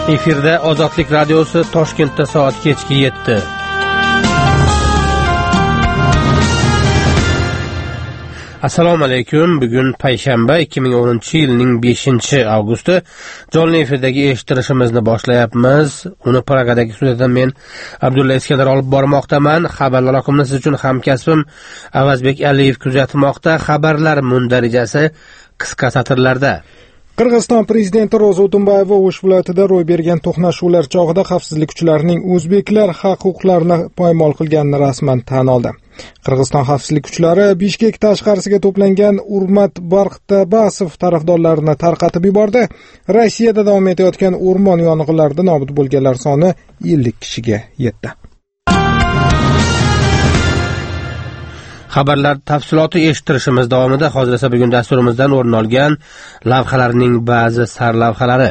Efirda Ozodlik radiosi Toshkentda soat kechki 7. Assalomu alaykum. Bugun payshanba 2010-yilning 5-avgusti. Jonli efirdagi eshittirishimizni boshlayapmiz. Uni Pragadagi studiyadan men Abdulla Iskandar olib bormoqdaman. Xabarlar oqimini siz uchun hamkasbim Avazbek Aliyev kuzatmoqda. Xabarlar mundarijasi qisqa satrlarda. Qirg'iziston prezidenti Ro'za O'tunbayeva O'sh viloyatida ro'y bergan to'qnashuvlar chog'ida xavfsizlik kuchlarining o'zbeklar haq-huquqlarini poymol qilganini rasman tan oldi. Qirg'iziston xavfsizlik kuchlari Bishkek tashqarisiga to'plangan Urmat Barxtabasov tarafdorlarini tarqatib yubordi. Rossiyada davom etayotgan o'rmon yong'inlarida nobud bo'lganlar soni 50 kishiga yetdi. Xabarlar tafsiloti eshittirishimiz davomida hozir esa bugun dasturimizdan o'rin olgan lavhalarning ba'zi sarlavhalari.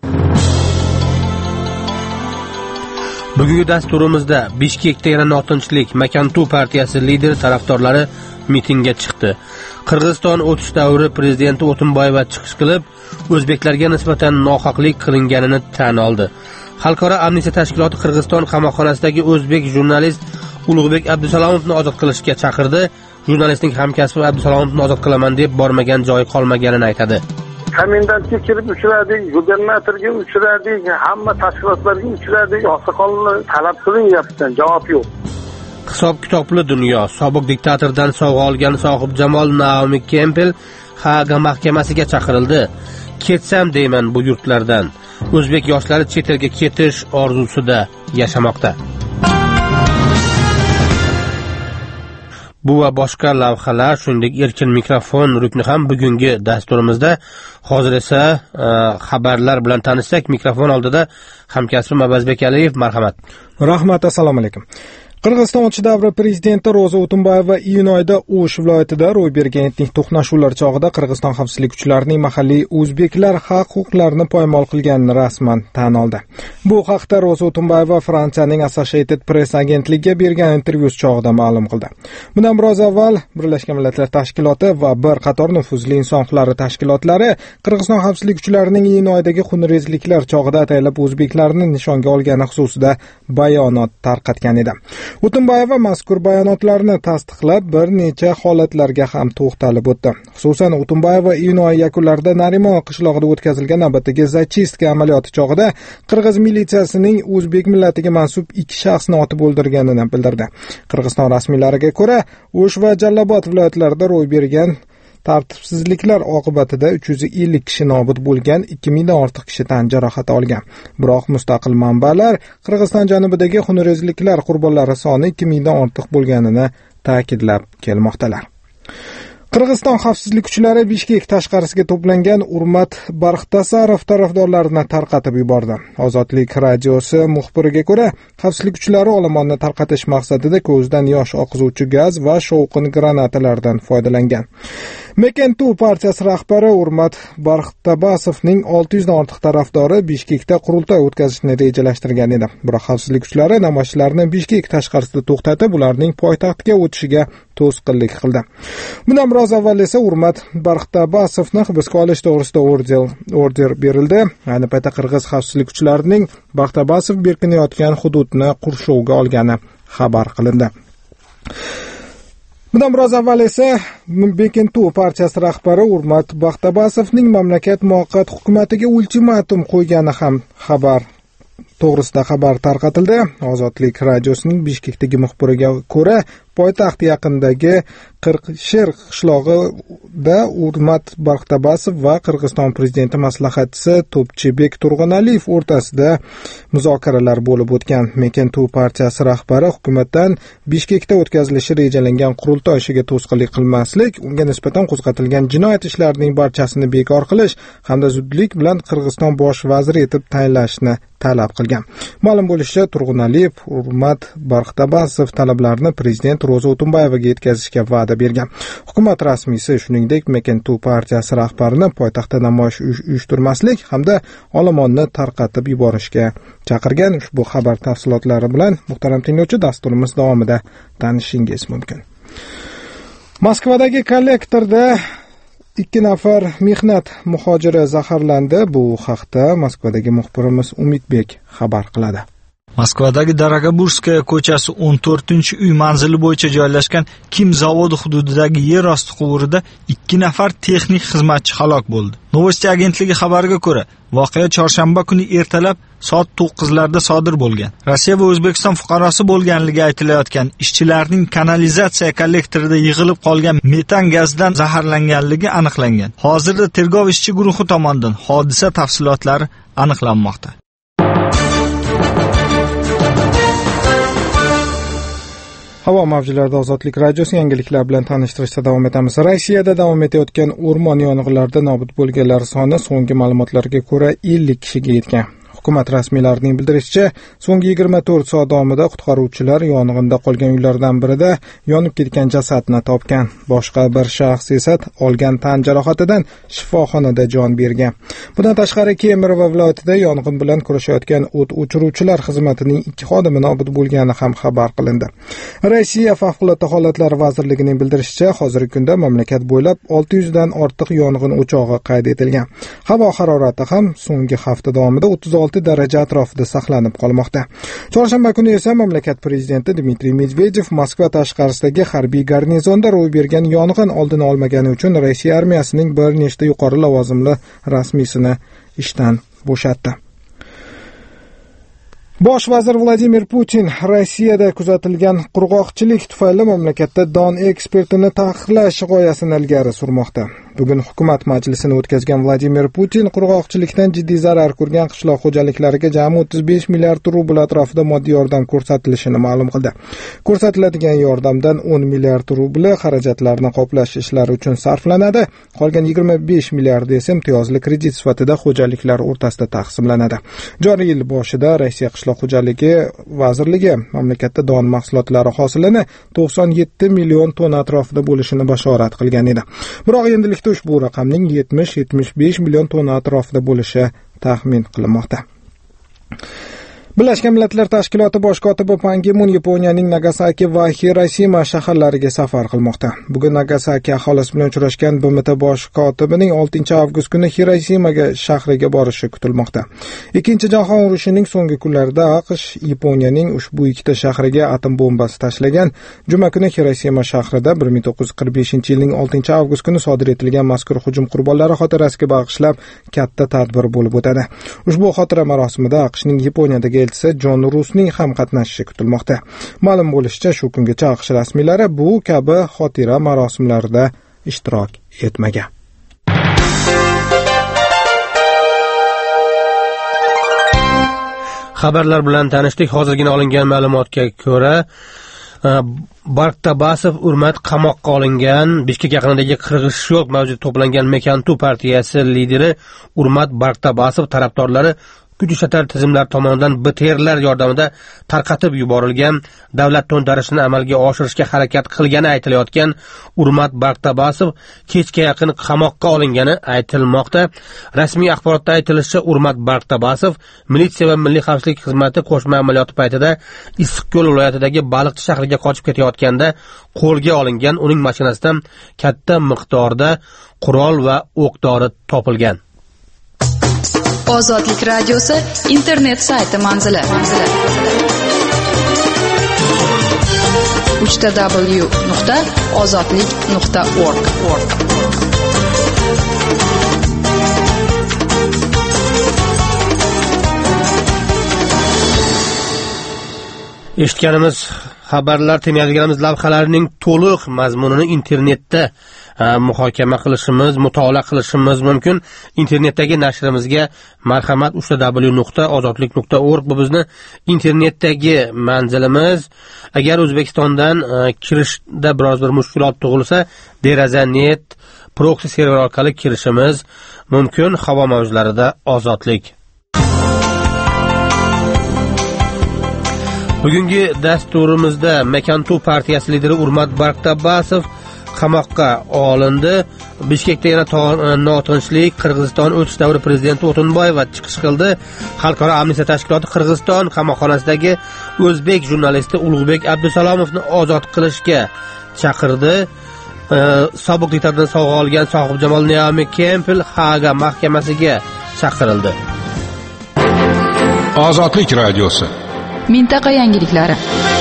Bugungi dasturimizda Bishkekda yana notinchlik, Makantu partiyasi lideri tarafdorlari mitingga chiqdi. Qirg'iziston o'tish davri prezidenti O'tunbayeva chiqish qilib, o'zbeklarga nisbatan nohaqlik qilinganini tan oldi. Xalqaro amnistiya tashkiloti Qirg'iziston qamoqxonasidagi o'zbek jurnalist Ulug'bek Abdusalomovni ozod qilishga chaqirdi. Jurnalistning hamkasbi Abdusalomovni ozod qilaman deb bormagan joyi qolmaganini aytadi. Komendantga kirib uchradik, gubernatorga uchradik, hamma tashkilotlarga uchradik, oqsoqolni talab qilyapti, javob yo'q. Hisob-kitobli dunyo. Sobiq diktatordan sovg'a olgan sohib Jamol Naomi Kempel Haaga mahkamasiga chaqirildi. Ketsam deyman bu yurtlardan. O'zbek yoshlari chet elga ketish orzusida yashamoqda. Bu va boshqa lavhalar, shuningdek erkin mikrofon rukni ham bugungi dasturimizda. Hozir esa xabarlar bilan tanishsak, mikrofon oldida hamkasbim Avazbek Aliyev, marhamat. Rahmat, assalomu alaykum. Qirg'iziston o'tish davri prezidenti Ro'za O'tunbayeva iyun oyida O'sh viloyatida ro'y bergan etnik to'qnashuvlar chog'ida Qirg'iziston xavfsizlik kuchlarining mahalliy o'zbeklar haq-huquqlarini poymol qilganini rasman tan oldi. Bu haqda Ro'za O'tunbayeva Fransiyaning Associated Press agentligiga bergan intervyusi chog'ida ma'lum qildi. Bundan biroz avval Birlashgan Millatlar Tashkiloti va bir qator nufuzli inson huquqlari tashkilotlari Qirg'iziston xavfsizlik kuchlarining iyun oyidagi xunrezliklar chog'ida ataylab o'zbeklarni nishonga olgani xususida bayonot tarqatgan edi. O'tunbayeva mazkur bayonotlarni tasdiqlab, bir necha holatlarga ham to'xtalib o'tdi. Xususan, O'tunbayeva iyun oyi yakunlarida Narimon qishlog'ida o'tkazilgan navbatdagi zachistka amaliyoti chog'ida qirg'iz militsiyasining o'zbek millatiga mansub 2 shaxsni otib o'ldirganini bildirdi. Qirg'iziston rasmiylariga ko'ra, O'sh va Jallobod viloyatlarida ro'y bergan tartibsizliklar oqibatida 350 kishi nobud bo'lgan, 2000 dan ortiq kishi tan jarohati olgan. Biroq mustaqil manbalar Qirg'iziston janubidagi xunrezliklar qurbonlari soni 2000 dan ortiq bo'lganini ta'kidlab kelmoqdalar. Qirg'iziston xavfsizlik kuchlari Bishkek tashqarisiga to'plangan Urmat Barxtabasov tarafdorlarini tarqatib yubordi. Ozodlik radiosi muxbiriga ko'ra, xavfsizlik kuchlari olomonni tarqatish maqsadida ko'zdan yosh oqizuvchi gaz va shovqin granatalardan foydalangan. Makantu partiyasi rahbari Urmat Barxtabasovning 600 dan ortiq tarafdori Bishkekda qurultoy o'tkazishni rejalashtirgan edi. Biroq xavfsizlik kuchlari namoyishlarni Bishkek tashqarisida to'xtatib, ularning poytaxtga o'tishiga to'sqinlik qildi. Bundan biroz avval esa Urmat Barxtabasovni hibsga olish to'g'risida order berildi. Ayni paytda qirg'iz xavfsizlik kuchlarining Barxtabasov berkinayotgan hududni qurshovga olgani xabar qilindi. Bundan biroz avval esa Makantu partiyasi rahbari Urmat Barxtabasovning mamlakat muvaqqat hukumatiga ultimatum qo'ygani ham to'g'risida xabar tarqatildi. Ozodlik radiosining Bishkekdagi muxbiriga ko'ra, poytaxt yaqinidagi Qirqshir qishlog'ida Urmat Barxtabasov va Qirg'iziston prezidenti maslahatchisi To'pchibek Turg'unaliyev o'rtasida muzokaralar bo'lib o'tgan. Makantu partiyasi rahbari hukumatdan Bishkekda o'tkazilishi rejalangan qurultoy ishiga to'sqinlik qilmaslik, unga nisbatan qo'zg'atilgan jinoyat ishlarining barchasini bekor qilish hamda zudlik bilan Qirg'iziston bosh vaziri etib tayinlashni talab qilgan. Ma'lum bo'lishicha, Turg'unaliyev Urmat Barxtabasov talablarini prezident Ro'za O'tunbayevaga yetkazishga va'da bergan. Hukumat rasmiysi shuningdek Makantu partiyasi rahbarini poytaxtda namoyish uyushtirmaslik hamda olomonni tarqatib yuborishga chaqirgan. Ushbu xabar tafsilotlari bilan muhtaram tinglovchi dasturimiz davomida tanishishingiz mumkin. Moskvadagi kollektorda 2 nafar mehnat muhojiri zaharlandi. Bu haqda Moskvadagi muxbirimiz Umidbek xabar qiladi. Moskvadagi Dorogoburskaya ko'chasi 14-uy manzili bo'yicha joylashgan Kim zavodi hududidagi yer osti quvurida 2 nafar texnik xizmatchi halok bo'ldi. Novosti agentligi xabariga ko'ra, voqea chorshanba kuni ertalab soat 9larda sodir bo'lgan. Rossiya va O'zbekiston fuqarosi bo'lganligi aytilayotgan ishchilarning kanalizatsiya kollektorida yig'ilib qolgan metan gazdan zaharlanganligi aniqlangan. Hozirda tergov ishchi guruhi tomonidan hodisa tafsilotlari aniqlanmoqda. Havo mavjlarida Ozodlik radiosi yangiliklar bilan tanishtirishda davom etamiz. Rossiyada davom etayotgan o'rmon yong'inlarida nobud bo'lganlar soni so'nggi ma'lumotlarga ko'ra 50 kishiga yetgan. Hukumat rasmiylarining bildirishicha, so'nggi 24 soat davomida qutqaruvchilar yong'inda qolgan uylardan birida yonib ketgan jasadni topgan. Boshqa bir shaxs esa olgan tan jarohatidan shifoxonada jon bergan. Bundan tashqari Kemerova viloyatida yong'in bilan kurashayotgan o't o'chiruvchilar xizmatining 2 xodimi nobud bo'lgani ham xabar qilindi. Rossiya favqulodda holatlar vazirligining bildirishicha, hozirgi kunda mamlakat bo'ylab 600 dan ortiq yong'in o'chog'i qayd etilgan. Havo harorati ham so'nggi hafta davomida 36 daraja atrofida saqlanib qolmoqda. Chorshanba kuni esa mamlakat prezidenti Dmitriy Medvedev Moskva tashqarisidagi harbiy garnizonda ro'y bergan yong'in oldini olmagani uchun Rossiya armiyasining bir nechta yuqori lavozimli rasmiysini ishdan bo'shatdi. Bosh vazir Vladimir Putin Rossiyada kuzatilgan qurg'oqchilik tufayli mamlakatda don eksportini taqiqlash g'oyasini ilgari surmoqda. Bugun hukumat majlisini o'tkazgan Vladimir Putin qurg'oqchilikdan jiddiy zarar ko'rgan qishloq xo'jaliklariga jami 35 milliard rubl atrofida moddiy yordam ko'rsatilishini ma'lum qildi. Ko'rsatiladigan yordamdan 10 milliard rubli xarajatlarni qoplash ishlari uchun sarflanadi. Qolgan 25 milliard esa imtiyozli kredit sifatida xo'jaliklar o'rtasida taqsimlanadi. Joriy yil boshida Rossiya qishloq xo'jaligi vazirligi mamlakatda don mahsulotlari hosilini 97 million tonna atrofida bo'lishini bashorat qilgan edi. Biroq endilikda ushbu raqamning 70-75 million tonna atrofida bo'lishi taxmin qilinmoqda. Birlashgan Millatlar Tashkiloti bosh kotibi Pan Gi Mun Yaponiyaning Nagasaki va Hirosima shaharlariga safar qilmoqda. Bugun Nagasaki aholisi bilan uchrashgan BMT bosh kotibining 6-avgust kuni Hirosima shahriga borishi kutilmoqda. Ikkinchi jahon urushining so'nggi kunlarida AQSh Yaponiyaning ushbu ikkita shahriga atom bombasi tashlagan. Juma kuni Hirosima shahrida 1945-yilning 6-avgust kuni sodir etilgan mazkur hujum qurbonlari xotirasiga bag'ishlab katta tadbir bo'lib o'tadi. Ushbu xotira marosimida AQShning Yaponiyadagi elchisi Jon Rusning ham qatnashishi kutilmoqda. Ma'lum bo'lishicha, shu kungacha AQSh rasmiylari bu kabi xotira marosimlarida ishtirok etmagan. Xabarlar bilan tanishdik. Hozirgina olingan ma'lumotga ko'ra, Barktabasov Urmat qamoqqa olingan. Bishkek yaqinidagi Qirg'iziston mavjud to'plangan Mekantu partiyasi lideri Urmat Barktabasov tarafdorlari kuch ishlatar tizimlar tomonidan BTRlar yordamida tarqatib yuborilgan davlat to'ntarishini amalga oshirishga harakat qilgani aytilayotgan Urmat Barktabasov kechga yaqin qamoqqa olingani aytilmoqda. Rasmiy axborotda aytilishicha, Urmat Barktabasov militsiya va milliy xavfsizlik xizmati qo'shma amaliyoti paytida Issiqko'l viloyatidagi Baliqchi shahriga qochib ketayotganda qo'lga olingan. Uning mashinasidan katta miqdorda qurol va o'q-dori topilgan. Ozodlik radiosi internet sayti manzili www.ozodlik.org. Eshitganimiz xabarlar, tinglayotganimiz lavhalarning to'liq mazmunini internetda muhokama qilishimiz, mutolaa qilishimiz mumkin. Internetdagi nashrimizga marhamat www.ozodlik.org bu bizni internetdagi manzilimiz. Agar O'zbekistondan kirishda biroz bir mushkulot tug'ilsa, Deraza.net proxy server orqali kirishimiz mumkin. Havo mavjlarida Ozodlik. Bugungi dasturimizda Mekantu partiyasi lideri Urmat Barktabasov qamoqqa olindi. Bishkekda yana notinchlik. Qirg'iziston o'tish davri prezidenti O'tinboyeva chiqish qildi. Xalqaro amnistiya tashkiloti Qirg'iziston qamoqxonasidagi o'zbek jurnalisti Ulug'bek Abdusalomovni ozod qilishga chaqirdi. sobiq diktatordan sovg'a olgan Sohibjamol Naomi Kempel Haga mahkamasiga chaqirildi. Ozodlik radiosi. Mintaqa yangiliklari.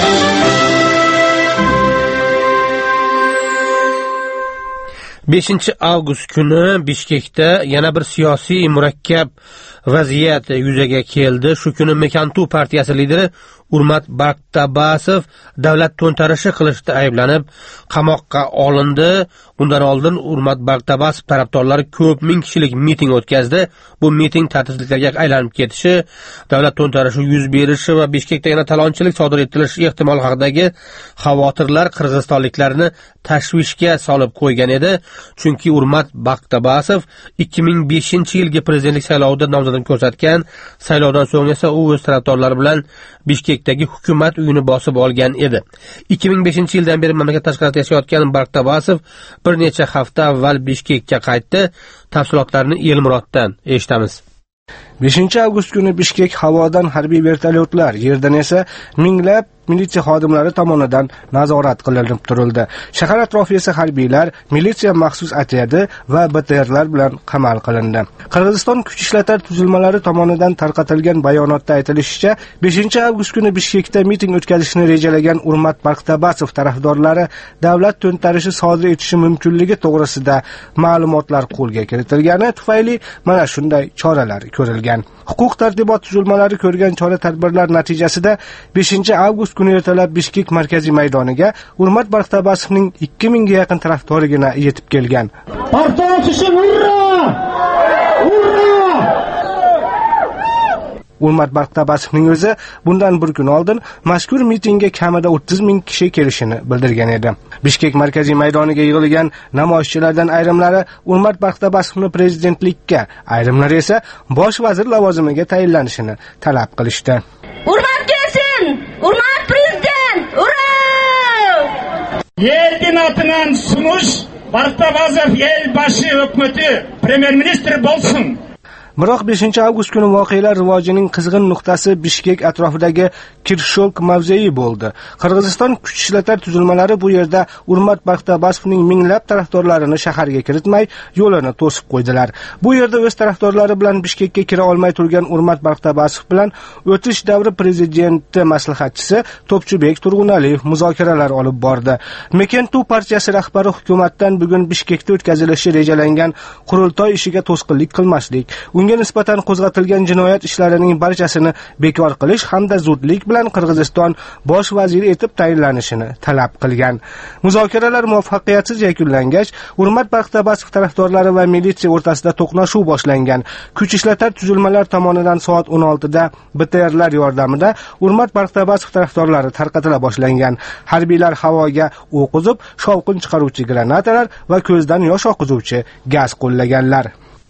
Avgust kuni Bishkekda yana bir siyosiy murakkab vaziyat yuzaga keldi. Shu kuni Mekantu partiyasi lideri Urmat Baktabasov davlat to'ntarishi qilishda ayblanib qamoqqa olindi. Bundan oldin Urmat Baktabasov tarafdorlari ko'p ming kishilik miting o'tkazdi. Bu miting tartibsizliklarga aylanib ketishi, davlat to'ntarishi yuz berishi va Bishkekda yana talonchilik sodir etilishi ehtimoli haqidagi xavotirlar qirg'izistonliklarni tashvishga solib qo'ygan edi. Chunki Urmat Baktabasov 2005-yilgi prezidentlik saylovida nomzodini ko'rsatgan. Saylovdan so'ng esa u o'z tarafdorlari bilan Bishkekdagi hukumat uyini bosib olgan edi. 2005-yildan beri mamlakat tashqarida yashayotgan Baktabasov bir necha hafta avval Bishkekka qaytdi. Tafsilotlarni Elmuroddan eshitamiz. 5-avgust kuni Bishkek havodan harbiy vertolyotlar, yerdan esa minglab militsiya xodimlari tomonidan nazorat qilinib turildi. Shahar atrofi esa harbiylar, militsiya maxsus otryadi va BTRlar bilan qamal qilindi. Qirg'iziston kuch ishlatar tuzilmalari tomonidan tarqatilgan bayonotda aytilishicha, 5-avgust kuni Bishkekda miting o'tkazishni rejalagan Urmat Baktabasov tarafdorlari davlat to'ntarishi sodir etishi mumkinligi to'g'risida ma'lumotlar qo'lga kiritilgani tufayli mana shunday choralar ko'rilgan. Huquq tartibot tuzilmalari ko'rgan chora-tadbirlar natijasida 5-avgust kuni ertalab Bishkek markaziy maydoniga Urmat Baktabasovning 2000 ga yaqin tarafdorigina yetib kelgan. Urmat Baktabasovning o'zi bundan bir kun oldin mazkur mitingga kamida 30 ming kishi kelishini bildirgan edi. Bishkek markaziy maydoniga yig'ilgan namoyishchilardan ayrimlari Urmat Baktabasovni prezidentlikka, ayrimlari esa bosh vazir lavozimiga tayinlanishini talab qilishdi. Urmat kelsin! Urmat prezident! Ura! Elin atından sunuş Baktabasov el başı hükümeti premier-ministr bo'lsin. Biroq 5-avgust kuni voqealar rivojining qizg'in nuqtasi Bishkek atrofidagi Kirshok mavzei bo'ldi. Qirg'iziston kuch ishlatar tuzilmalari bu yerda Urmat Baktabasovning minglab tarafdorlarini shaharga kiritmay, yo'lini to'sib qo'ydilar. Bu yerda o'z tarafdorlari bilan Bishkekka kira olmay turgan Urmat Baktabasov bilan o'tish davri prezidenti maslahatchisi Topchubek Turg'unaliyev muzokaralar olib bordi. Mekantu partiyasi rahbari hukumatdan bugun Bishkekda o'tkazilishi rejalangan qurultoy ishiga to'sqinlik qilmaslik, unga nisbatan qo'zg'atilgan jinoyat ishlarining barchasini bekor qilish hamda zudlik bilan Qirg'iziston bosh vaziri etib tayinlanishini talab qilgan. Muzokaralar muvaffaqiyatsiz yakunlangach, Urmat Baktabasov tarafdorlari va militsiya o'rtasida to'qnashuv boshlangan. Kuch ishlatar tuzilmalar tomonidan soat 16 da BTRlar yordamida Urmat Baktabasov tarafdorlari tarqatila boshlangan. Harbiylar havoga o'q uzib, shovqin chiqaruvchi granatalar va ko'zdan yosh oqizuvchi gaz qo'llaganlar.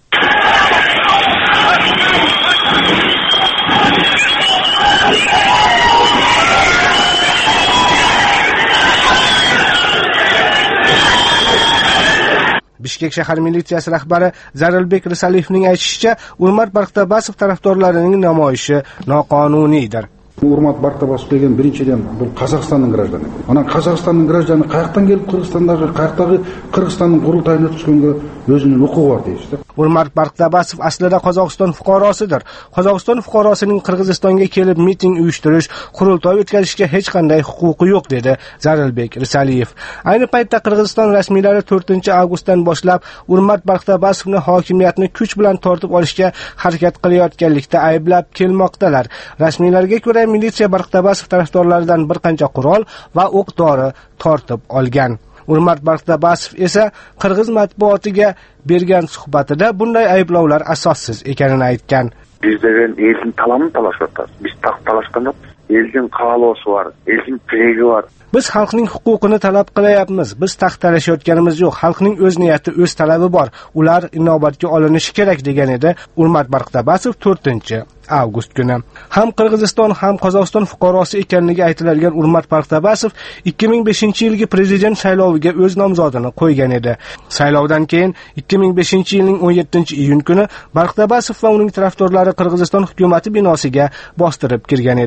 Bishkek shahar militsiyasi rahbari Zarilbek Risaliyevning aytishicha, Urmat Baktabasov tarafdorlarining namoyishi noqonuniydir. Urmat Baktabasov degan birinchidan bu Qozog'istonning grajani. Ana Qozog'istonning grajani qayerdan kelib Qirg'izistondagi Qirg'izistonning qurultayini tushganga o'zining huquqi bor deydi. Urmat Baktabasov aslida Qozog'iston fuqarosidir. Qozog'iston fuqarosining Qirg'izistonga kelib miting uyushtirish, qurultoy o'tkazishga hech qanday huquqi yo'q dedi Zarilbek Risaliyev. Ayni paytda Qirg'iziston rasmiylari 4-avgustdan boshlab Urmat Baktabasovni hokimiyatni kuch bilan tortib olishga harakat qilayotganlikda ayblab kelmoqdalar. Rasmiylarga ko'ra militsiya Baktabasov tarafdorlaridan bir qancha qurol va o'q-dori tortib olgan. Urmat Baktabasov esa Qirg'iz matbuotiga bergan suhbatida bunday ayblovlar asossiz ekanini aytgan. Biz degan elin talamını talaşıyapmiz. Biz talashgan yo'qmiz. Elin qalosi var, elin tilegi var. Biz xalqning huquqini talab qilyapmiz. Biz taxt talashayotganimiz yo'q. Xalqning o'z niyati, o'z talabi bor. Ular inobatga olinishi kerak degan edi Urmat Baktabasov 4-avgust kuni. Ham Qirg'iziston ham Qozog'iston fuqarosi ekanligi aytiladigan Urmat Baktabasov 2005-yilgi prezident sayloviga o'z nomzodini qo'ygan edi. Saylovdan keyin 2005-yilning 17-iyun kuni Baktabasov va uning tarafdorlari Qirg'iziston hukumati binosiga bostirib kirgan edi.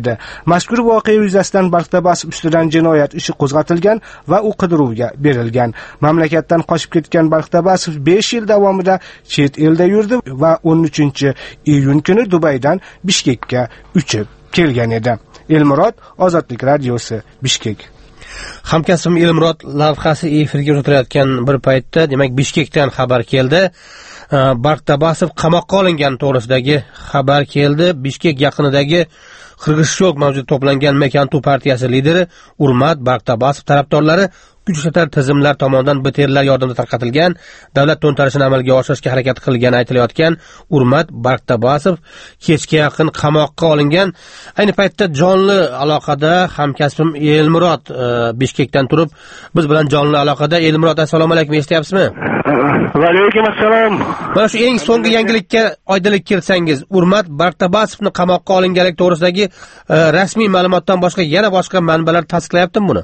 Mazkur voqea yuzasidan Baktabasov ustidan jinoyat ishi qo'zg'atilgan va u qidiruvga berilgan. Mamlakatdan qochib ketgan Baktabasov 5 yil davomida chet elda yurdi va 13-iyun kuni Dubaydan Bishkekka uchib kelgan edi. Elmurod, Ozodlik radiosi, Bishkek. Hamkasbim Elmurod lavhasi efirga uzatilayotgan bir paytda, demak, Bishkekdan xabar keldi. Baktabasov qamoqqa olingan to'g'risidagi xabar keldi. Bishkek yaqinidagi Qirg'izshok mavjud to'plangan Mekantu partiyasi lideri Urmat Baktabasov tarafdorlari kuchlar tizimlar tomonidan BTRlar yordamida tarqatilgan davlat to'ntarishini amalga oshirishga harakat qilgani aytilayotgan Urmat Baktabasov kechga yaqin qamoqqa olingan. Ayni paytda jonli aloqada hamkasbim Elmurod Bishkekdan turib biz bilan jonli aloqada. Elmurod, assalomu alaykum, eshityapsizmi? Va alaykum assalom. Mana shu eng so'nggi yangilikka oydinlik kiritsangiz, Urmat Baktabasovni qamoqqa olinganlik to'g'risidagi rasmiy ma'lumotdan boshqa yana boshqa manbalar tasdiqlayaptimi buni?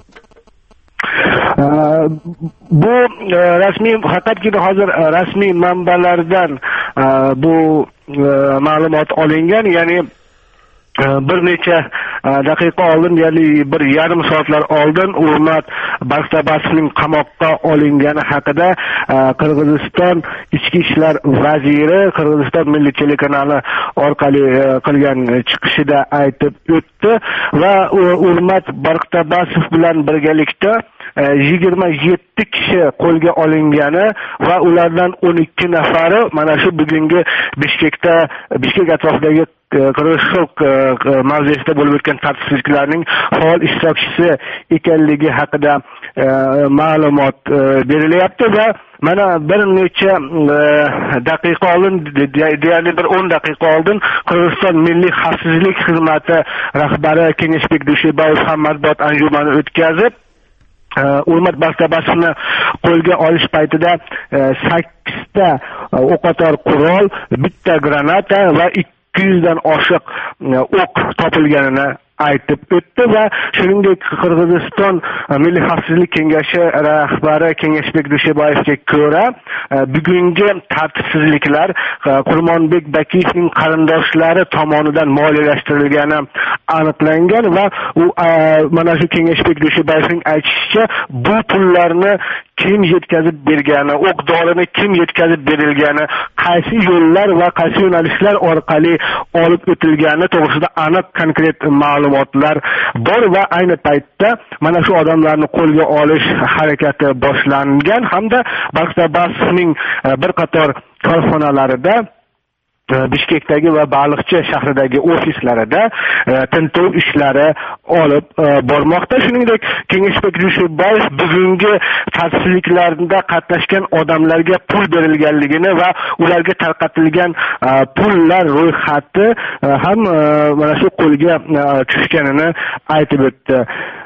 Bu rasmiy, faqatgina hozir rasmiy manbalardan bu ma'lumot olingan, ya'ni bir necha daqiqa oldin, ya'ni bir yarim soatlar oldin Urmat Baktabasovning qamoqqa olingani haqida Qirg'iziston ichki ishlar vaziri Qirg'iziston milliy telekanali orqali qilgan chiqishida aytib o'tdi va Urmat Baktabasov bilan birgalikda 27 kishi qo'lga olingani va ulardan 12 nafari mana shu bugungi Bishkek atrofidagi Qirg'izshok mavzesida bo'lib o'tgan tartibsizliklarning faol ishtirokchisi ekanligi haqida ma'lumot berilyapti va mana bir necha daqiqa oldin, deyarli bir 10 daqiqa oldin Qirg'iziston Milliy xavfsizlik xizmati rahbari Kengashbek Dushiboyev ham matbuot anjumani o'tkazib, Urmat Baktabasovni qo'lga olish paytida 8 ta o'qotar qurol, bitta granata va 200 dan oshiq o'q topilganini aytib o'tdi va shuningdek Qirg'iziston Milliy xavfsizlik kengashi rahbari Kengashbek Dushiboyevga ko'ra bugungi tartibsizliklar Qurmonbek Bakiyevning qarindoshlari tomonidan moliyalashtirilgani aniqlangan va u mana shu Kengashbek Dushiboyevning aytishicha bu pullarni kim yetkazib bergani, o'q-dorini kim yetkazib berilgani, qaysi yo'llar va qaysi yo'nalishlar orqali olib o'tilgani to'g'risida aniq konkret ma'lumotlar bor va ayni paytda mana shu odamlarni qo'lga olish harakati boshlangan hamda Baktabasovning bir qator korxonalarida Bishkekdagi va Baliqchi shahridagi ofislarida tintuv ishlari olib bormoqda. Shuningdek, Kengashbek Dushiboyev bugungi tartibsizliklarda qatnashgan odamlarga pul berilganligini va ularga tarqatilgan pullar ro'yxati ham mana shu qo'lga tushganini aytib o'tdi.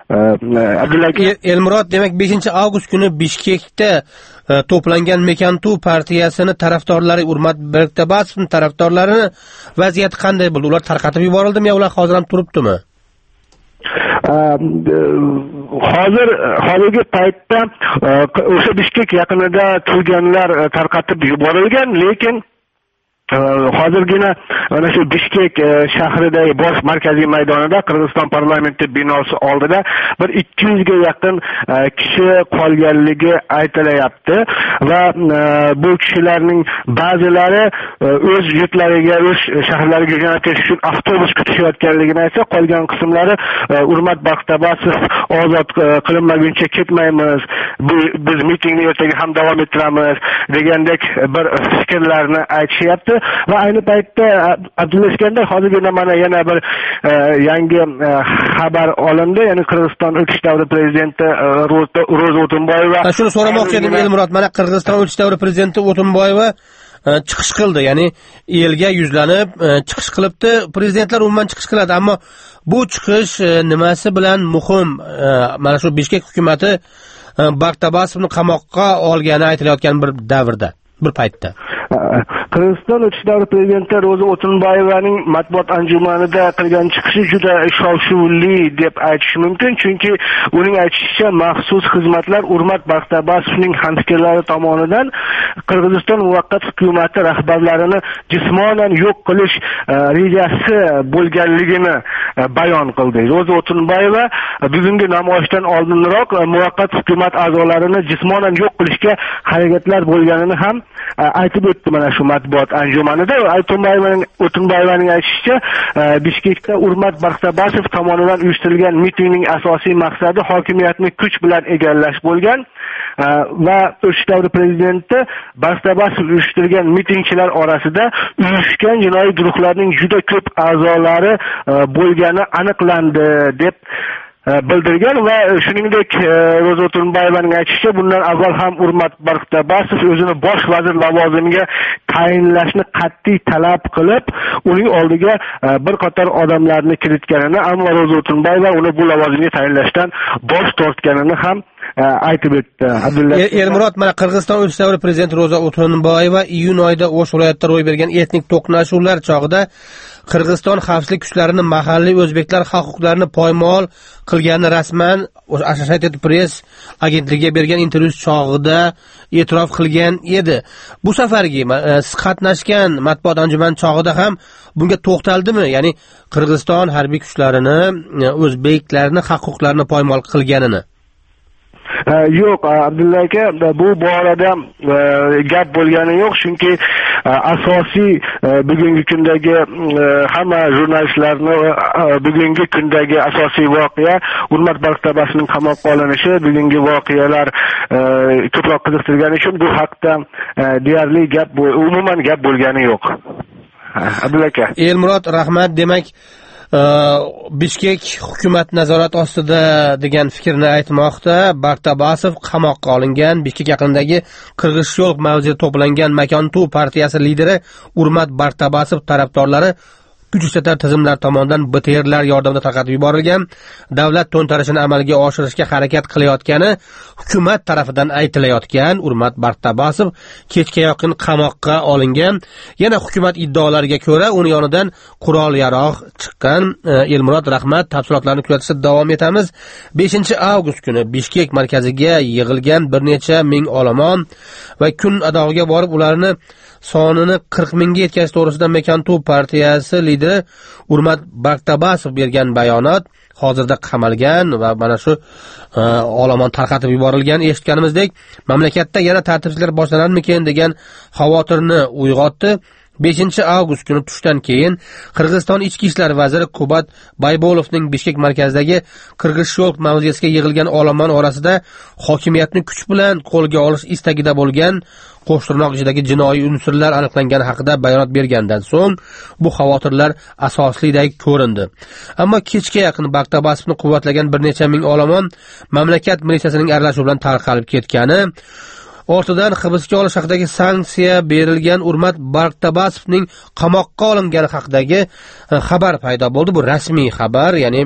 Elmurod, demak 5-avgust kuni Bishkekda to'plangan Mekantu partiyasini tarafdorlari, Urmat Baktabasovning tarafdorlarini vaziyati qanday bo'ldi? Ular tarqatib yuborildimi yo ular hozir ham turibdimi? Hozirgi paytda o'sha Bishkek yaqinida turganlar tarqatib yuborilgan, lekin hozirgina mana shu Bishkek shahridagi bosh markaziy maydonida Qirg'iziston parlamenti binosi oldida bir 200 ga yaqin kishi qolganligi aytilyapti va bu kishilarning ba'zilari o'z yurtlariga, o'z shaharlariga jo'nab ketish uchun avtobus kutishayotganligini aytsa, qolgan qismlari Urmat Baktabasov ozod qilinmaguncha ketmaymiz, biz mitingni ertaga ham davom ettiramiz degandek bir fikrlarni aytishyapti. Va ayni paytda Abdulla Iskandar hozirgina mana yana bir yangi xabar olindi, ya'ni Qirg'iziston o'tish davri prezidenti Ro'za O'tinboyeva. Shuni so'ramoqchi edim Elmurod, mana Qirg'iziston o'tish davri prezidenti O'tinboyeva chiqish qildi, ya'ni elga yuzlanib chiqish qilibdi. Prezidentlar umuman chiqish qiladi, ammo bu chiqish nimasi bilan muhim? Mana shu Bishkek hukumatı Baktabasovni qamoqqa olgani aytilayotgan bir davrda, bir paytda. Qirg'iziston o'tish davri prezidenti Ro'za O'tinboyevaning matbuot anjumanida qilgan chiqishi juda shov-shuvli deb aytish mumkin, chunki uning aytishicha maxsus xizmatlar Urmat Baxtabasovning hamfikrlari tomonidan Qirg'iziston muvaqqat hukumati rahbarlarini jismonan yo'q qilish rejasi bo'lganligini bayon qildi. Ro'za O'tinboyeva bugungi namoyishdan oldinroq muvaqqat hukumat a'zolarini jismonan yo'q qilishga harakatlar bo'lganini ham aytib o'tdi mana shu matbuot anjumanida. O'tinboyevaning aytishicha, Bishkekda Urmat Baxtabasov tomonidan uyushtirilgan mitingning asosiy maqsadi hokimiyatni kuch bilan egallash bo'lgan va o'tish davri prezidenti Baxtabasov uyushtirgan mitingchilar orasida uyushgan jinoiy guruhlarning juda ko'p a'zolari bo'lgani aniqlandi deb bildirgan va shuningdek Ro'za O'tinboyevaning aytishicha, bundan avval ham Urmat Baxtabasov o'zini bosh vazir lavozimiga tayinlashni qat'iy talab qilib, uning oldiga bir qator odamlarni kiritganini, ammo Ro'za O'tinboyeva uni bu lavozimga tayinlashdan bosh tortganini ham aytib o'tdi. Elmurod, mana Qirg'iziston o'tish davri prezidenti Ro'za O'tinboyeva iyun oyida O'sh viloyatida ro'y bergan etnik to'qnashuvlar chog'ida Qirg'iziston xavfsizlik kuchlarini mahalliy o'zbeklar haq huquqlarini poymol qilgani rasman Associated Press agentligiga bergan intervyusi chog'ida e'tirof qilgan edi. Bu safargi siz qatnashgan matbuot anjumani chog'ida ham bunga to'xtaldimi? Ya'ni Qirg'iziston harbiy kuchlarini o'zbeklarning haq huquqlarini poymol qilganini. Yo'q, Abdulla aka, bu borada gap bo'lgani yo'q, chunki asosiy bugungi kundagi hamma jurnalistlarni bugungi kundagi asosiy voqea Urmat Baxtabasovning qamoqqa olinishi, bugungi voqealar ko'proq qiziqtirgani uchun bu haqda deyarli umuman gap bo'lgani yo'q. Abdulla aka. Elmurod, rahmat. Demak, Bishkek hukumat nazorat ostida degan fikrni aytmoqda. Baxtabasov qamoqqa olingan. Bishkek yaqinidagi Qirg'izsho'l mavzida to'plangan Makantu partiyasi lideri Urmat Baxtabasov tarafdorlari kuch ishlatar tizimlar tomonidan BTRlar yordamida tarqatib yuborilgan. Davlat to'ntarishini amalga oshirishga harakat qilayotgani hukumat tarafidan aytilayotgan Urmat Baxtabasov kechga yaqin qamoqqa olingan. Yana hukumat iddaolariga ko'ra uni yonidan qurol-yarog' chiqqan. Elmurod, rahmat. Tafsilotlarni kuzatishda davom etamiz. 5-avgust kuni Bishkek markaziga yig'ilgan bir necha ming olomon va kun adog'iga borib ularni sonini 40 mingga yetkazish to'g'risida Makantu partiyasi lideri Urmat Baxtabasov bergan bayonot hozirda qamalgan va mana shu olomon tarqatib yuborilgan. Eshitganimizdek, mamlakatda yana tartibsizliklar boshlanarmikin degan xavotirni uyg'otdi. 5-avgust kuni tushdan keyin Qirg'iziston ichki ishlar vaziri Kubat Baybolovning Bishkek markazidagi Qirg'izsho'l mavzesiga yig'ilgan olomon orasida hokimiyatni kuch bilan qo'lga olish istagida bo'lgan qo'shtirnoq ichidagi jinoiy unsurlar aniqlangani haqida bayonot bergandan so'ng bu xavotirlar asoslidek ko'rindi. Ammo kechga yaqin Baxtabasovni quvvatlagan bir necha ming olomon mamlakat militsiyasining aralashuvi bilan tarqalib ketgani, ortidan hibsga olish haqidagi sanksiya berilgan Urmat Baxtabasovning qamoqqa olingani haqidagi xabar paydo bo'ldi. Bu rasmiy xabar, ya'ni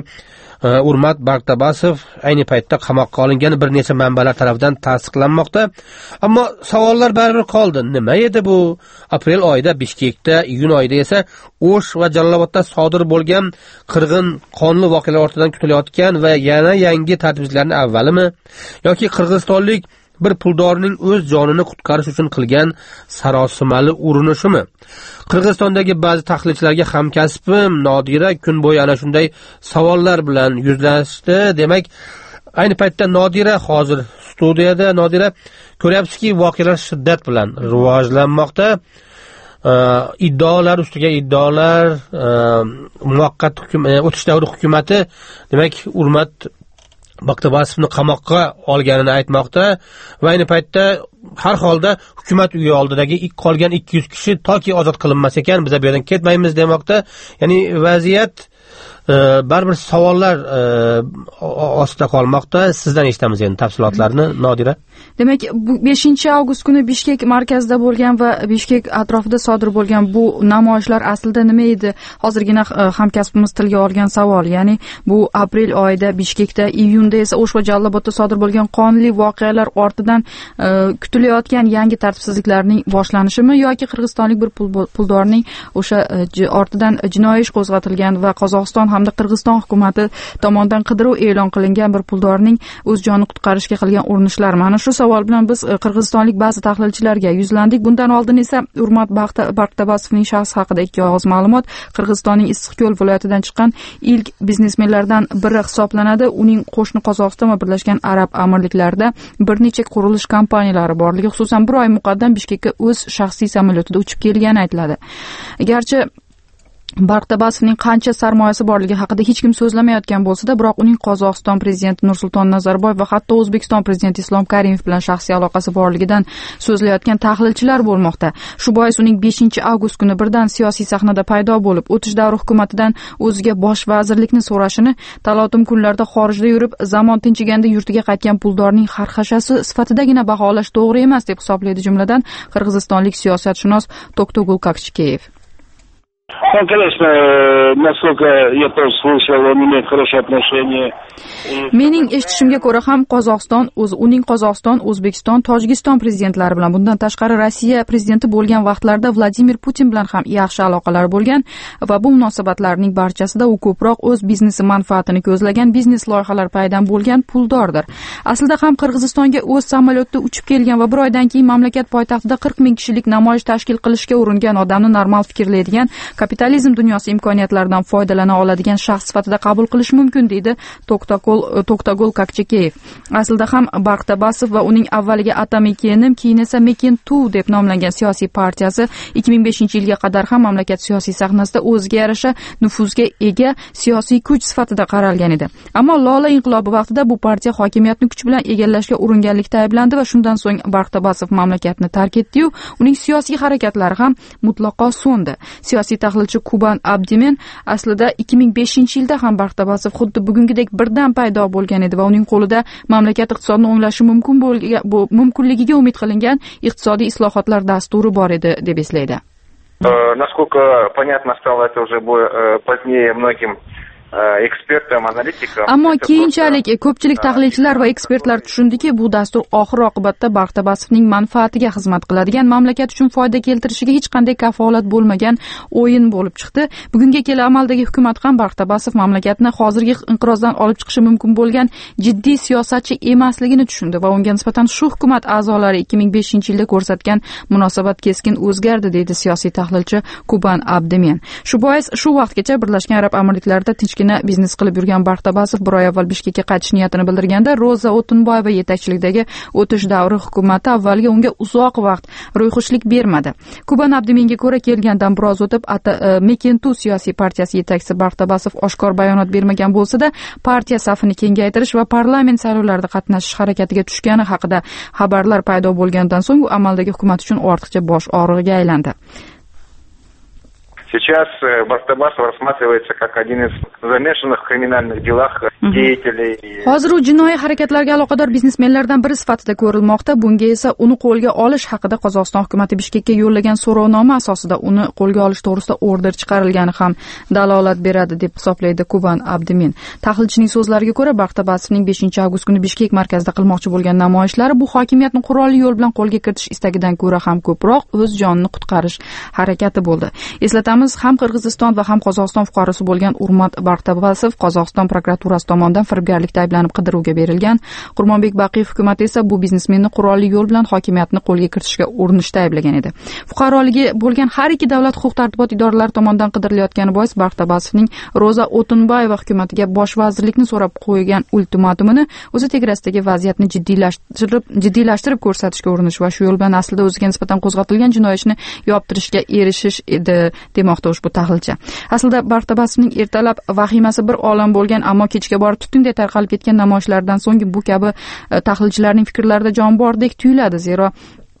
Urmat Baxtabasov ayni paytda qamoqqa olingani bir necha manbalar tomonidan tasdiqlanmoqda. Ammo savollar baribir qoldi. Nima edi bu? Aprel oyida Bishkekda, iyun oyida esa O'sh va Jalolobodda sodir bo'lgan qirg'in qonli voqealar ortidan kutilayotgan va yana yangi tartibsizliklarning avvalimi yoki qirg'izistonlik bir puldorning o'z jonini qutqarish uchun qilgan sarosimali urinishimi? Qirg'izistondagi ba'zi tahlilchilarga hamkasbim Nodira kun bo'yi ana shunday savollar bilan yuzlashdi. Demak, ayni paytda Nodira hozir studiyada. Nodira, ko'ryapsizki, voqealar shiddat bilan rivojlanmoqda. Iddaolar ustiga iddaolar, muvaqqat o'tish davri hukumati demak Urmat Baxtabasovni qamoqqa olganini aytmoqda va ayni paytda har holda hukumat uyi oldidagi qolgan 200 kishi toki ozod qilinmas ekan biz bu yerdan ketmaymiz demoqda. Ya'ni vaziyat baribir savollar ostida qolmoqda. Sizdan eshitamiz endi tafsilotlarni, Nodira. Demak, bu 5-avgust kuni Bishkek markazida bo'lgan va Bishkek atrofida sodir bo'lgan bu namoyishlar aslida nima edi? Hozirgina hamkasbimiz tilga olgan savol, ya'ni bu aprel oyida Bishkekda, iyunda esa O'sh va Jallobodda sodir bo'lgan qonli voqealar ortidan kutilayotgan yangi tartibsizliklarning boshlanishimi yoki qirg'izistonlik bir puldorning o'sha ortidan jinoiy ish qo'zg'atilgan va Qozog'iston hamda Qirg'iziston hukumati tomonidan qidiruv e'lon qilingan bir puldorning o'z jonini qutqarishga qilgan urinishlari? Mana shu savol bilan biz qirg'izistonlik ba'zi tahlilchilarga yuzlandik. Bundan oldin esa Urmat Baktabasovning shaxsi haqida 2 og'iz ma'lumot. Qirg'izistonning Issiqko'l viloyatidan chiqqan ilk biznesmenlardan biri hisoblanadi. Uning qo'shni Qozog'iston va Birlashgan Arab Amirliklarida bir necha qurilish kompaniyalari borligi, xususan 1 oy muqaddam Bishkekka o'z shaxsiy samolyotida uchib kelgani aytiladi. Garchi Baktabasovning qancha sarmoyasi borligi haqida hech kim so'zlamayotgan bo'lsa-da, biroq uning Qozog'iston prezidenti Nursulton Nazarboyev va hatto O'zbekiston prezidenti Islom Karimov bilan shaxsiy aloqasi borligidan so'zlayotgan tahlilchilar bo'lmoqda. Shu bois uning 5-avgust kuni birdan siyosiy sahnada paydo bo'lib, o'tish davri hukumatidan o'ziga bosh vazirlikni so'rashini, talotum kunlarda xorijda yurib, zamon tinchiganda yurtiga qaytgan puldorning xarxashasi sifatidagina baholash to'g'ri emas deb hisoblaydi, jumladan qirg'izistonlik siyosatshunos To'xtogul Kakchikeyev. Он, конечно, насколько я тоже слышал, он имеет хорошее отношение. Mening eshitishimga ko'ra ham uning Qozog'iston, O'zbekiston, Tojikiston prezidentlari bilan, bundan tashqari Rossiya prezidenti bo'lgan vaqtlarda Vladimir Putin bilan ham yaxshi aloqalar bo'lgan va bu munosabatlarning barchasida u ko'proq o'z biznesi manfaatini ko'zlagan biznes loyihalar paydan bo'lgan puldordir. Aslida ham Qirg'izistonga o'z samolyotda uchib kelgan va 1 oydan keyin mamlakat poytaxtida 40 ming kishilik namoyish tashkil qilishga uringan odamni normal fikrlaydigan, kapitalizm dunyosi imkoniyatlaridan foydalana oladigan shaxs sifatida qabul qilish mumkin, deydi To'xtagul Kakchikeyev. Aslida ham Baktabasov va uning avvaliga Atamekenim, keyin esa Mekentu deb nomlangan siyosiy partiyasi 2005-yilga qadar ham mamlakat siyosiy sahnasida o'ziga yarasha nufuzga ega siyosiy kuch sifatida qaralgan edi. Ammo Lola inqilobi vaqtida bu partiya hokimiyatni kuch bilan egallashga uringanlikda ayblandi va shundan so'ng Baktabasov mamlakatni tark etdi-yu, uning siyosiy harakatlari ham mutlaqo so'ndi. Siyosiy tahlilchi Kuban Abdimen aslida 2005-yilda ham Baktabasov xuddi bugungidek birdan paydo bo'lgan edi va uning qo'lida mamlakat iqtisodini o'nglashi mumkinligiga umid qilingan iqtisodiy islohotlar dasturi bor edi deb eslaydi. Насколько понятно стало это уже позднее многим ekspertlar, analitiklar. Ammo keyinchalik ko'pchilik tahlilchilar va ekspertlar tushundiki, bu dastur oxir oqibatda Baktabasovning manfaatiga xizmat qiladigan, mamlakat uchun foyda keltirishiga hech qanday kafolat bo'lmagan o'yin bo'lib chiqdi. Bugunga kelib amaldagi hukumat ham Baktabasov mamlakatni hozirgi inqirozdan olib chiqishi mumkin bo'lgan jiddiy siyosatchi emasligini tushundi va unga nisbatan shu hukumat a'zolari 2005-yilda ko'rsatgan munosabat keskin o'zgardi, deydi siyosiy tahlilchi Kuban Abdimen. Shu bois shu vaqtgacha Birlashgan Arab Amirliklarida tinchgina biznes qilib yurgan Baktabasov 1 oy avval Bishkekka qaytish niyatini bildirganda, Roza O'tinboyeva yetakchiligidagi o'tish davri hukumati avvaliga unga uzoq vaqt ro'yxatchilik bermadi. Kuban Abdimenga ko'ra, kelgandan biroz o'tib Mekentu siyosiy partiyasi yetakchisi Baktabasov oshkor bayonot bermagan bo'lsa-da, partiya safini kengaytirish va parlament saylovlarida qatnashish harakatiga tushgani haqida xabarlar paydo bo'lgandan so'ng u amaldagi hukumat uchun ortiqcha bosh og'rig'iga aylandi. Сейчас Baktabasov рассматривается как один из замешанных в криминальных делах деятелей. Hozir u jinoiy harakatlarga aloqador biznesmenlardan biri sifatida ko'rilmoqda. Bunga esa uni qo'lga olish haqida Qozog'iston hukumatı Bishkekka yo'llagan so'rovnoma asosida uni qo'lga olish to'g'risida order chiqarilgani ham dalolat beradi deb hisoblaydi Kuban Abdimen. Tahlilchining so'zlariga ko'ra, Baktabasovning 5-avgust kuni Bishkek markazida qilmoqchi bo'lgan namoyishlari bu hokimiyatni qurolli yo'l bilan qo'lga kiritish istagidan ko'ra ham ko'proq o'z jonini qutqarish harakati bo'ldi. Eslatamiz, ham Qirg'iziston va ham Qozog'iston fuqarosi bo'lgan Urmat Baktabasov Qozog'iston prokuraturasi tomonidan firibgarlikda ayblanib qidiruvga berilgan. Qurmonbek Baqiyev hukumati esa bu biznesmenni qurolli yo'l bilan hokimiyatni qo'lga kiritishga urinishda ayblagan edi. Fuqaroligi bo'lgan har ikki davlat huquq-tartibot idoralari tomonidan qidirilayotgani bois Baktabasovning Roza O'tinboyeva hukumatiga bosh vazirlikni so'rab qo'ygan ultimatumini o'zi tegrasidagi vaziyatni jiddiylashtirib ko'rsatishga urinish va shu yo'l bilan aslida o'ziga nisbatan qo'zg'atilgan jinoiy ishni yoptirishga erishish edi demoqda ushbu tahlilchi. Aslida Baktabasovning ertalab vahimasi bir olam bo'lgan, ammo kechga borib tutunday tarqalib ketgan namoyishlardan so'ng bu kabi tahlilchilarning fikrlarida jon bordek tuyuladi. Zero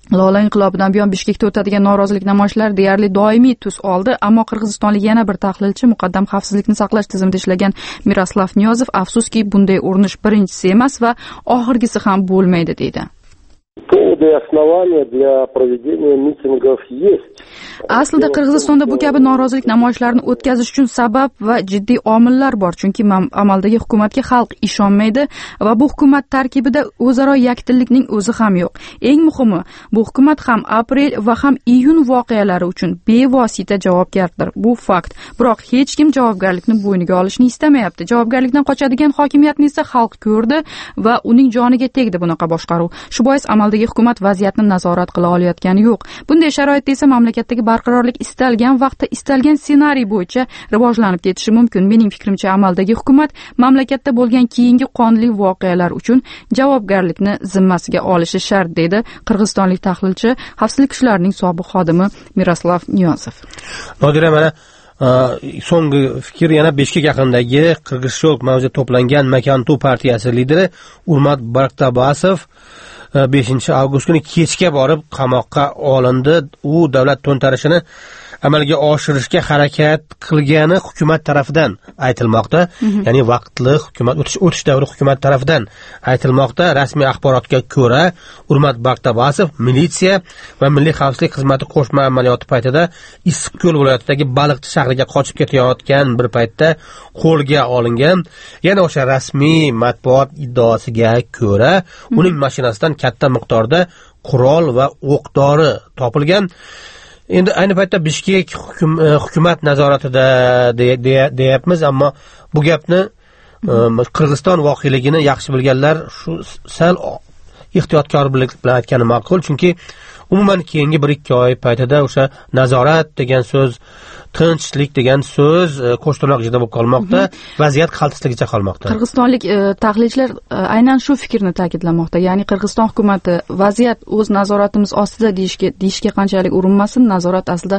Lola inqilobidan buyon Bishkekda o'tadigan norozilik namoyishlari deyarli doimiy tus oldi, ammo qirg'izistonlik yana bir tahlilchi muqaddam xavfsizlikni saqlash tizimida ishlagan Miroslav Niyozov afsuski bunday urinish birinchisi emas va oxirgisi ham bo'lmaydi deydi. Поводы и основания для проведения митингов есть. Aslida Qirg'izistonda bu kabi norozilik namoyishlarini o'tkazish uchun sabab va jiddiy omillar bor, chunki amaldagi hukumatga xalq ishonmaydi va bu hukumat tarkibida o'zaro yakdillikning o'zi ham yo'q. Eng muhimi, bu hukumat ham aprel va ham iyun voqealari uchun bevosita javobgardir. Bu fakt. Biroq hech kim javobgarlikni bo'yniga olishni istamayapti. Javobgarlikdan qochadigan hokimiyatni esa xalq ko'rdi va uning joniga tegdi bunaqa boshqaruv. Shu bois amaldagi hukumat vaziyatni nazorat qila olayotgani yo'q. Bunday sharoitda esa mamlakatdagi barqarorlik istalgan vaqtda istalgan ssenariy bo'yicha rivojlanib ketishi mumkin. Mening fikrimcha, amaldagi hukumat mamlakatda bo'lgan keyingi qonli voqealar uchun javobgarlikni zimmasiga olishi shart, deydi qirg'izistonlik tahlilchi, xavfsizlik kuchlarining sobiq xodimi Miroslav Niyozov. Nodira, mana so'nggi fikr yana Bishkek yaqinidagi Qirg'izsho'k mavze to'plangan Makantu partiyasi lideri Urmat Bartabasov 5 avgust kuni kechga borib qamoqqa olindi. U davlat to'ntarishini amalga oshirishga harakat qilgani hukumat tarafidan aytilmoqda. Ya'ni vaqtli hukumat o'tish davri hukumat tarafidan aytilmoqda. Rasmiy axborotga ko'ra, Urmat Baktabasov militsiya va milliy xavfsizlik xizmati qo'shma amaliyoti paytida Issiqko'l viloyatidagi Baliqchi shahriga qochib ketayotgan bir paytda qo'lga olingan. Yana o'sha rasmiy matbuot iddaosiga ko'ra, uning mashinasidan katta miqdorda qurol va o'q-dori topilgan. Endi ayni paytda Bishkek hukumat nazoratida deyapmiz, ammo bu gapni Qirg'iziston voqeligini yaxshi bilganlar shu sal ehtiyotkorlik bilan aytgani ma'qul, chunki umuman keyingi 1-2 oy paytida o'sha nazorat degan so'z, tinchlik degan so'z qo'shtirnoq ichida bo'lib qolmoqda, vaziyat qaltisligicha qolmoqda. Qirg'izistonlik tahlilchilar aynan shu fikrni ta'kidlamoqda. Ya'ni Qirg'iziston hukumati vaziyat o'z nazoratimiz ostida deyishga qanchalik urinmasin, nazorat aslida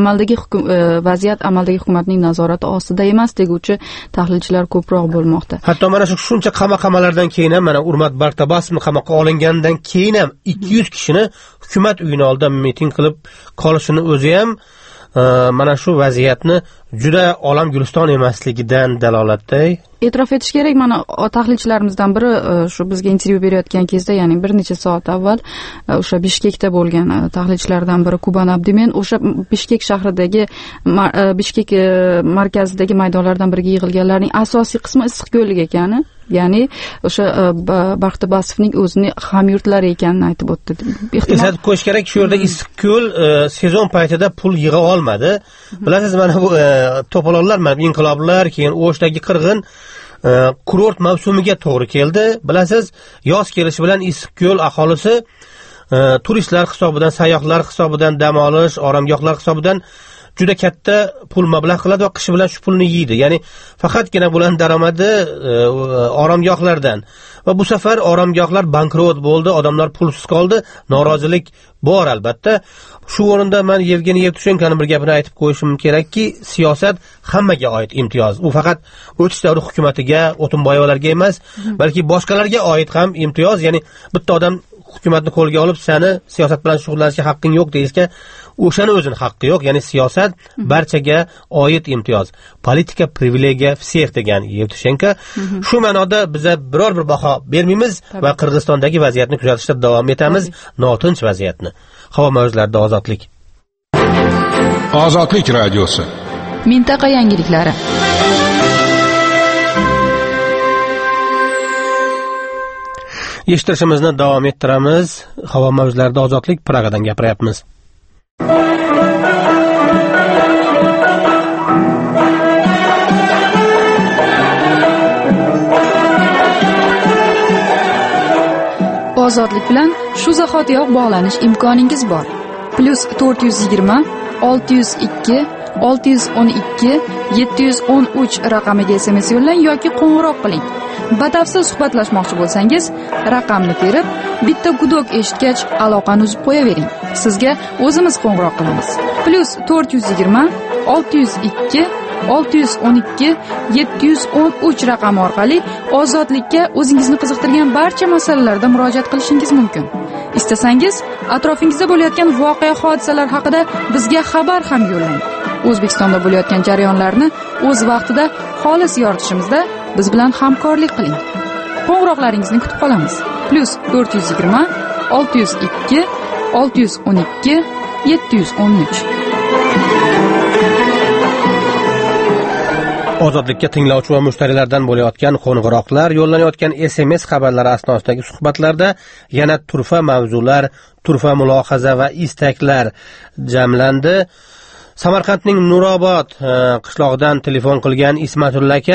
vaziyat amaldagi hukumatning nazorati ostida emas deguvchi tahlilchilar ko'proq bo'lmoqda. Hatto mana shu shuncha qamoqlardan keyin ham, mana Urmat Bartabasovni qamoqqa olingandan keyin ham 200 kishini hukumat uyini oldida miting qilib qolishini o'zi ham mana shu vaziyatni juda olam guliston emasligidan dalolatday. E'tirof etish kerak, mana tahlilchilarimizdan biri shu bizga intervyu berayotgan kezda, ya'ni bir necha soat avval o'sha Bishkekda bo'lgan tahlilchilardan biri Kuban Abdimen o'sha Bishkek shahridagi Bishkek markazidagi maydonlardan biriga yig'ilganlarning asosiy qismi Issiqko'llik ekani, ya'ni o'sha Baxtabasovning o'zining hamyurtlari ekanini aytib o'tdi. Eslatib qo'yish kerak, shu yerda Issiqko'l sezon paytida pul yig'a olmadi. Bilasiz, mana bu to'polonlar, mana inqiloblar, keyin O'shdagi qirg'in kurort mavsumiga to'g'ri keldi. Bilasiz, yoz kelishi bilan Issiqko'l aholisi turistlar hisobidan, sayyohlar hisobidan, dam olish, oromgohlar hisobidan juda katta pul mablag' qiladi va qish bilan shu pulni yeydi. Ya'ni faqatgina bularning daromadi oromgohlardan. Va bu safar oromgohlar bankrot bo'ldi, odamlar pulsiz qoldi, norozilik bor albatta. Shu o'rinda men Yevgeniy Yevtushenkoning bir gapini aytib qo'yishim kerakki, siyosat hammaga oid imtiyoz. U faqat o'tish davri hukumatiga, O'tinboyevalarga emas, balki boshqalarga oid ham imtiyoz. Ya'ni bitta odam hukumatni qo'lga olib, seni siyosat bilan shug'ullanishga haqqing yo'q deyishga, o'shani o'zini haqqi yo'q. Ya'ni siyosat barchaga oid imtiyoz. Politika privilegiya всех degan Yevtushenko. Shu ma'noda biz biror bir baho bermaymiz va Qirg'izistondagi vaziyatni kuzatishda davom etamiz, notinch vaziyatni. Havo mavjlarida ozodlik. Ozodlik radiosi. Mintaqa yangiliklari. Eshittirishimizni davom ettiramiz. Havo mavjlarida ozodlik, Pragadan gapiryapmiz. Ozodlik bilan shu zahotiyoq bog'lanish imkoningiz bor. +420 602 612 713 raqamiga SMS yo'llang yoki qo'ng'iroq qiling. Batafsil suhbatlashmoqchi bo'lsangiz, raqamni terib, bitta gudok eshitgach aloqani uzib qo'yavering. Sizga o'zimiz qo'ng'iroq qilamiz. +420 602 612 713 raqami orqali ozodlikka o'zingizni qiziqtirgan barcha masalalarda murojaat qilishingiz mumkin. Istasangiz, atrofingizda bo'layotgan voqea hodisalar haqida bizga xabar ham yo'llang. O'zbekistonda bo'layotgan jarayonlarni o'z vaqtida xolis yoritishimizda biz bilan hamkorlik qiling. Qo'ng'iroqlaringizni kutib qolamiz. +420 602 612 713. Ozodlikka tinglovchi va mushtarilardan bo'layotgan qo'ng'iroqlar, yo'llanayotgan SMS xabarlari asnosidagi suhbatlarda yana turfa mavzular, turfa mulohaza va istaklar jamlandi. Samarqandning Nurobod qishlog'idan telefon qilgan Ismatulla aka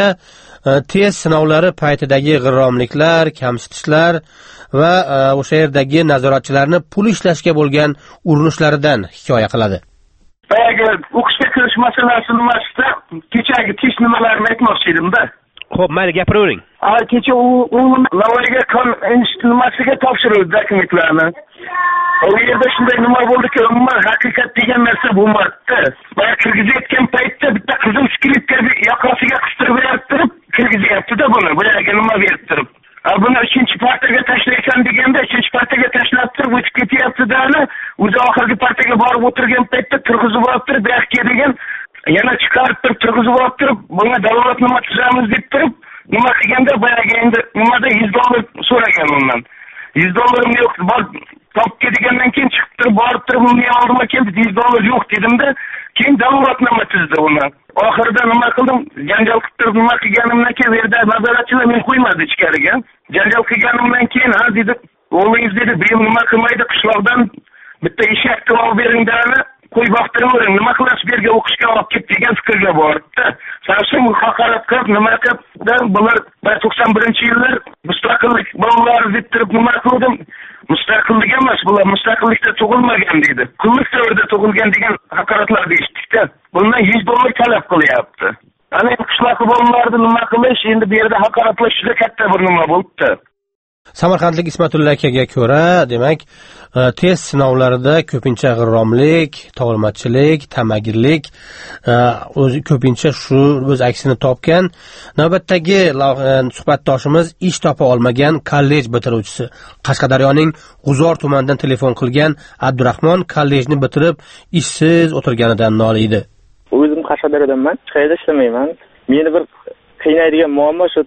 test sinovlari paytidagi g'irromliklar, kamsitishlar va o'sha yerdagi nazoratchilarni pul ishlashga bo'lgan urinishlaridan hikoya qiladi. Boyagi o'qishga kirish masalasi nimasida kechagi test nimalarini aytmoqchi edim-da. Xo'p, mayli gapiravering. Kecha o'g'lim Navoiyga institut nimasiga topshirildi dokumentlarni. O yerda shunday nima bo'ldiki, umuman haqiqat degan narsa bo'lmadi. Mana kirgizayotgan paytda bitta qizim skripkaga yoqasiga qistirib berib kirgizyapti-da buni. Bularga nima berib turib. Buni 3-partiyaga tashlaysan deganda 3-partiyaga tashlab turib o'tib ketyapti-da, o'zi oxirgi partiyaga borib o'tirgan paytda turg'izib olib turib, bu yoqqa degan yana chiqarib turib turg'izib olib turib, bunga dalolatnoma tuzamiz deb turib, nima qilganda boyaga endi nimada $100 so'ragan undan. $100 yo'q, bor topga degandan keyin chiqib turib, borib turib, men oldimga keldi, $100 yo'q dedimda, keyin dalolatnoma tuzdi uni. Oxirida nima qildim? Janjal qilib turib, nima qilganimdan keyin bu yerda nazoratchilar meni qo'ymadi ichkariga. Janjal qilganimdan keyin, ha dedi, o'g'lingiz dedi, "Benim nima qilmaydi, qishloqdan bitta eshakni olib beringlarni, qo'y boqtiravering, nima qilasiz, bu yerga o'qishga olib ket" degan fikrga bordi. Samsun haqorat qilib, nima qilib, bular 91-yillar mustaqillik bolalari deb turib nima qildim? Mustaqillik emas, bular mustaqillikda tug'ilmagan dedi. Qullik davrida tug'ilgan degan haqoratlarni eshitdik-da. Bundan $100 talab qilyapti. Ana qishloq bolalarni nima qilish, endi bu yerda haqoratlash juda katta bir nima bo'ldi. Samarqandlik Ismatulla akaga ko'ra, demak, test sinovlarida ko'pincha g'irromlik, tovlamachilik, tamagirlik o'zi ko'pincha shu o'z aksini topgan. Navbatdagi suhbatdoshimiz ish topa olmagan kollej bitiruvchisi. Qashqadaryoning G'uzor tumanidan telefon qilgan Abdurahmon kollejni bitirib ishsiz o'tirganidan noliydi. O'zim Qashqadaryodanman, hech qayerda ishlamayman. Meni bir qiynaydigan muammo shu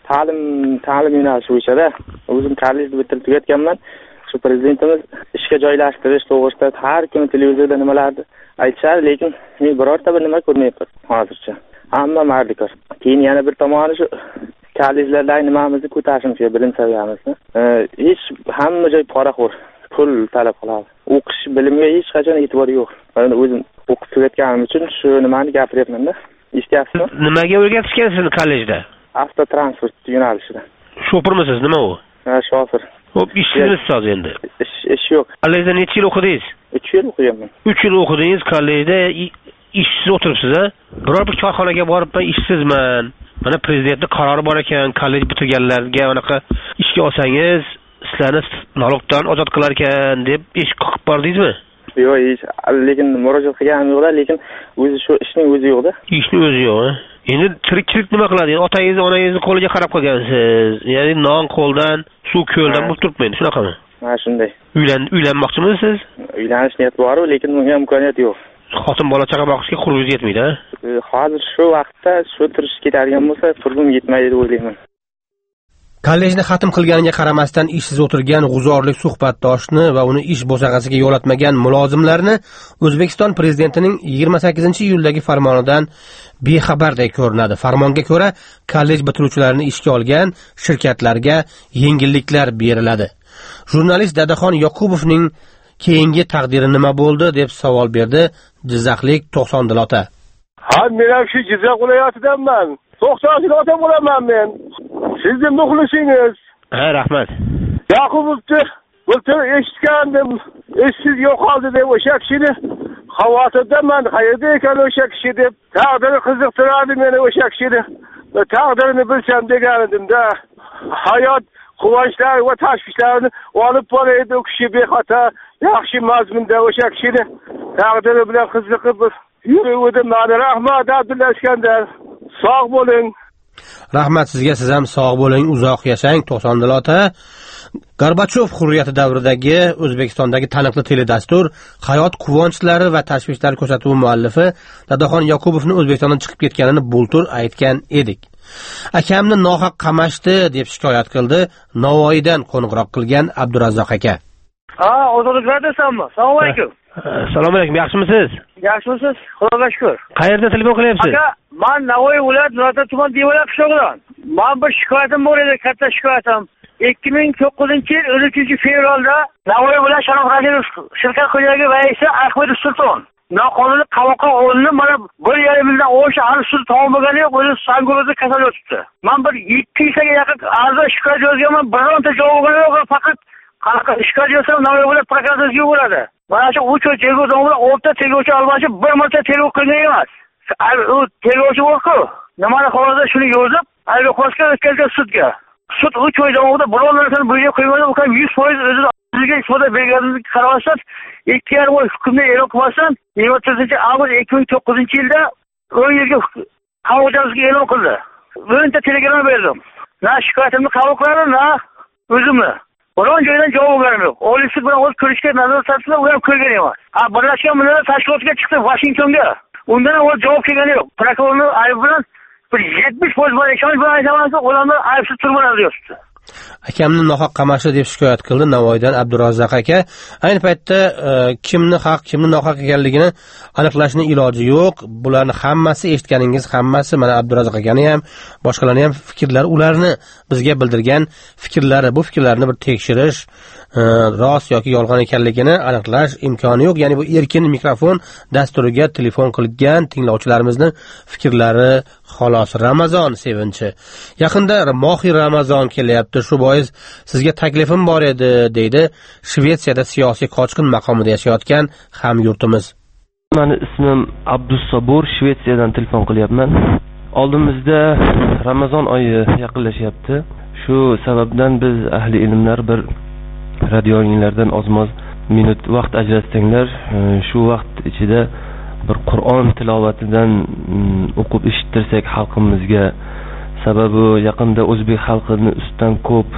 ta'lim yo'nalishi bo'yicha-da. O'zim kollejni bitirib tugatganman. Shu prezidentimiz ishga joylashtirish to'g'risida har kuni televizorda nimalarni aytishadi, lekin men birorta bir nima ko'rmayapman hozircha. Hamma mardikor. Keyin yana bir tomoni shu kollejlardagi nimamizni ko'tarishimiz, bilim saviyamizni. Hech hamma joy poraxo'r, pul talab qiladi. O'qish, bilimga hech qachon e'tibor yo'q. Men o'zim o'qib tugatganim uchun shu nimani gapiryapman-da. Eshityapsizmi? Nimaga o'rgatishgan sizni kollejda? Avtotransport yo'nalishida. Shofirmisiz, nima u? Ha, shofir. Xo'p, ishsiz hozir endi. Ish yo'q. Kollejda necha yil o'qidingiz? 3 yil o'qiganman. 3 yil o'qidingiz, kollejda ishsiz o'tiribsiz-a? Biror bir korxonaga borib, "Men ishsizman. Mana prezidentning qarori bor ekan, kollej bitirganlarga anaqa ishga olsangiz, sizlarni налогdan ozod qilar ekan" deb ish qoqib bordingizmi? Yo'q, lekin murojaat qilganim yo'q-da, lekin o'zi shu ishning o'zi yo'q-da. Ishning o'zi yo'q-a? Endi tirikchilik nima qiladi? Otangiz, onangizni qo'liga qarab qolgansiz. Ya'ni non qo'ldan, suv ko'ldan bo'lib turibmaydi, shunaqami? Ha, shunday. Uylanmoqchimisiz? Uylanish niyati bor, lekin bunga imkoniyat yo'q. Xotin bola chaqa boqishga qurbingiz yetmaydi-a? Hozir shu vaqtda shu turish ketadigan bo'lsa, qurbim yetmaydi deb o'ylayman. Kollejni xatm qilganiga qaramasdan ishsiz o'tirgan g'uzorlik suhbatdoshni va uni ish bo'sag'asiga yo'latmagan mulozimlarni O'zbekiston prezidentining 28-iyuldagi farmonidan bexabardek ko'rinadi. Farmonga ko'ra, kollej bitiruvchilarini ishga olgan shirkatlarga yengilliklar beriladi. Jurnalist Dadaxon Yoqubovning keyingi taqdiri nima bo'ldi deb savol berdi Jizzaxlik 90 dilota. Ha, men ham shu Jizzax viloyatidanman. 90 dilota bo'laman men. Sizning muxlisingiz. Ha, rahmat. Yoqubovni o'tir eshitgandim. Ishsiz yo'qoldi deb o'sha kishini xavotirdaman. Qayerda ekan o'sha kishi deb. Taqdiri qiziqtiradi meni o'sha kishini. Taqdirini bilsam degan edim-da. Hayot quvonchlar va tashvishlarni olib boraydi u kishi bexato, yaxshi mazmunda o'sha kishini taqdiri bilan qiziqib yuruvdim. Rahmat Abdulla Iskandar. Sog' bo'ling. Rahmat sizga, siz ham sog' bo'ling, uzoq yashang 90 dilota. Gorbachov hurriyati davridagi O'zbekistondagi taniqli teledastur Hayot quvonchlari va tashvishlari ko'rsatuvi muallifi Dadaxon Yaqubovni O'zbekistondan chiqib ketganini bultur aytgan edik. Akamni nohaq qamashdi deb shikoyat qildi Navoiydan qo'ng'iroq qilgan Abdurazzoq aka. Ozodlik radiosanmi? Assalomu alaykum. Assalomu alaykum, yaxshimisiz? Yaxshimisiz? Xudoga shukr. Qayerda telefon qilyapsiz? Aka, men Navoiy viloyat Nurota tuman Devolar qishlog'idan. Men bir shikoyatim bor edi, katta shikoyatim. 2009-yil 13-fevralda Navoiy viloyat Sharof Rashidov shirkat xo'jaligi raisi Ahmed Sulton noqonuniy qamoqqa olinib, mana 1,5 yildan o'sha hali sud tamom bo'lgani yo'q, o'zi Sangurda kasal yotibdi. Men bir 200 ga yaqin arza shikoyat yozganman, bironta javob olganim yo'q, faqat qanaqa shikoyat yozsam Navoiy viloyat prokuraturasiga yuboradi. Mana shu 3 oy tergov davomida 10 ta tergovchi almashib, bir marta tergov qilgan emas. U tergovchi bo'lku, nimani hozir shuni yozib, aybdorga o'tkazgan sudga. Sud 3 oy davomida biror narsani bo'yicha qo'ymadi, ukam 100% o'zini o'ziga ifoda berganini qarashib, 2,5 oy hukmni e'lon qilmasdan 24-avgust 2009-yilda 10 yilga qamoq jazosiga e'lon qildi. Birinchi telegram berdim. Na shikoyatimni qabul qiladi, na o'zimni. Biron joydan javob olganim yo'q. Oliy sud bilan o'z ko'rishga nazar tashlab, u ham ko'rgan emas. Birlashgan Millatlar Tashkilotiga chiqdi Vashingtonga. Undan o'z javob kelgani yo'q. Prokurorning aybi bilan bir 70% bor ishonch bilan aytamanki, ularni aybsiz turmalarida yotibdi. Akamni nohaq qamashdi deb shikoyat qildi Navoiydan Abdurazzoq aka. Ayni paytda kimni haq, kimni nohaq ekanligini aniqlashning iloji yo'q. Bularni hammasi eshitganingiz, hammasi mana Abdurazzoq akani ham, boshqalarning ham fikrlari, ularni bizga bildirgan fikrlari, bu fikrlarni bir tekshirish, rost yoki yolg'on ekanligini aniqlash imkoni yo'q. Ya'ni bu erkin mikrofon dasturiga telefon qilgan tinglovchilarimizning fikrlari xolos. Ramazon sevinchi. Yaqinda mohi Ramazon kelyapti. Shu bois sizga taklifim bor edi, deydi Shvetsiyada siyosiy qochqin maqomida yashayotgan hamyurtimiz. Meni ismim Abdusobur, Shvetsiyadan telefon qilyapman. Oldimizda Ramazon oyi yaqinlashyapti. Shu sababdan biz ahli ilmlar bir radioinglardan ozmoz minut vaqt ajratsanglar, shu vaqt ichida bir Qur'on tilovatidan o'qib eshittirsak xalqimizga. Sababi yaqinda o'zbek xalqining ustidan ko'p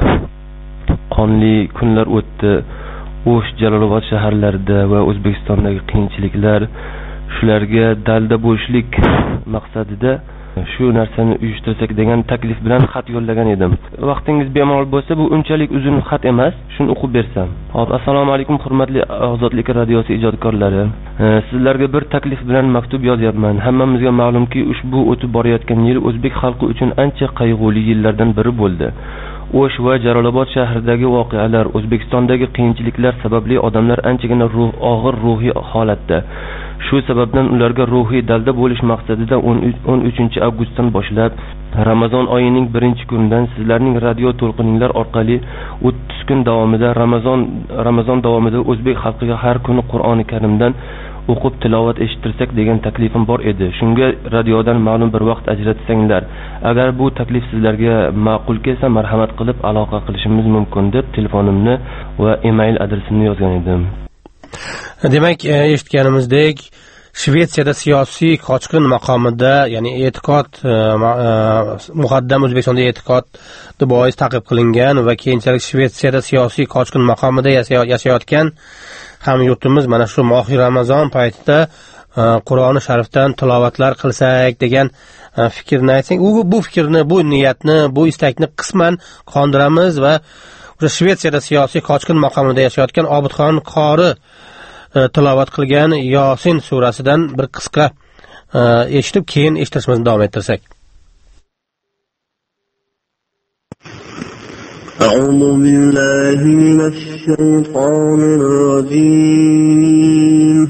qonli kunlar o'tdi. O'sh, Jalolobod shaharlarida va O'zbekistondagi qiyinchiliklar, shularga dalda bo'lishlik maqsadida shu narsani uyushtirsak degan taklif bilan xat yo'llagan edim. Vaqtingiz bemalol bo'lsa, bu unchalik uzun xat emas, shuni o'qib bersam. Hop, assalomu alaykum hurmatli Ozodlik radiosi ijodkorlari. Sizlarga bir taklif bilan maktub yozyapman. Hammamizga ma'lumki, ushbu o'tib borayotgan yil o'zbek xalqi uchun ancha qayg'uli yillardan biri bo'ldi. O'sh va Jalolobod shahridagi voqealar, O'zbekistondagi qiyinchiliklar sababli odamlar anchagina og'ir ruhiy holatda. Shu sababdan ularga ruhiy dalda bo'lish maqsadida 13-avgustdan boshlab Ramazon oyining 1-kunidan sizlarning radio to'lqininglar orqali 30 kun davomida Ramazon davomida o'zbek xalqiga har kuni Qur'oni Karimdan o'qib tilovat eshittirsak degan taklifim bor edi. Shunga radiodan ma'lum bir vaqt ajratsanglar, agar bu taklif sizlarga ma'qul kelsa, marhamat qilib aloqa qilishimiz mumkin deb telefonimni va email adresimni yozgan edim. Demak, eshitganimizdek, Shvetsiyada siyosiy qochqin maqomida, ya'ni e'tiqod muqaddam O'zbekistonda e'tiqod bois ta'qib qilingan va keyinchalik Shvetsiyada siyosiy qochqin maqomida yashayotgan hamyurtimiz mana shu mohi Ramazon paytida Qur'oni Sharifdan tilovatlar qilsak degan fikrni aytsak, bu fikrni, bu niyatni, bu istakni qisman qondiramiz va o'sha Shvetsiyada siyosiy qochqin maqomida yashayotgan Obidxon qori tilovat qilgan Yosin surasidan bir qisqa eshitib, keyin eshitishimizni davom ettirsak. أعوذ بالله من الشيطان الرجيم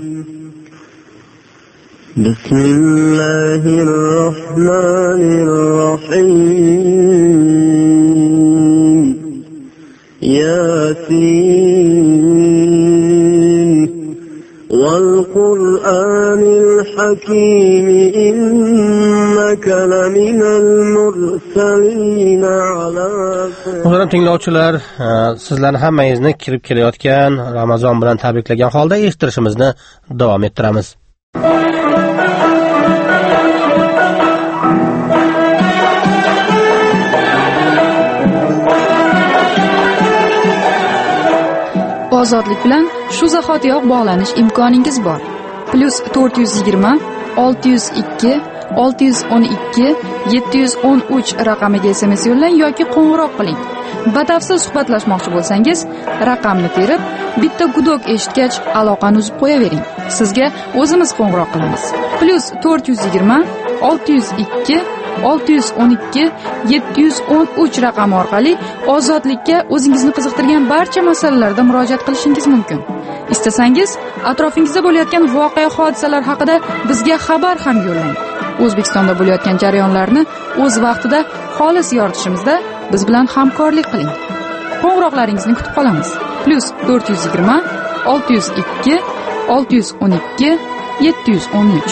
بسم الله الرحمن الرحيم ياسين والقرآن الحكيم إنك لمن المرسلين على Muhtaram tinglovchilar, sizlarni hammangizni kirib kelayotgan Ramazon bilan tabriklagan holda eshittirishimizni davom ettiramiz. Ozodlik bilan shu zahotiyoq bog'lanish imkoningiz bor. +420 602 612 713 raqamiga SMS yo'llang yoki qo'ng'iroq qiling. Batafsil suhbatlashmoqchi bo'lsangiz, raqamni terib, bitta gudok eshitgach aloqani uzib qo'yavering. Sizga o'zimiz qo'ng'iroq qilamiz. +420 602 612 713 raqami orqali ozodlikka o'zingizni qiziqtirgan barcha masalalarda murojaat qilishingiz mumkin. Istasangiz, atrofingizda bo'layotgan voqea hodisalar haqida bizga xabar ham yo'llang. O'zbekistonda bo'layotgan jarayonlarni o'z vaqtida xolis yoritishimizda biz bilan hamkorlik qiling. Qo'ng'iroqlaringizni kutib qolamiz. +420 602 612 713.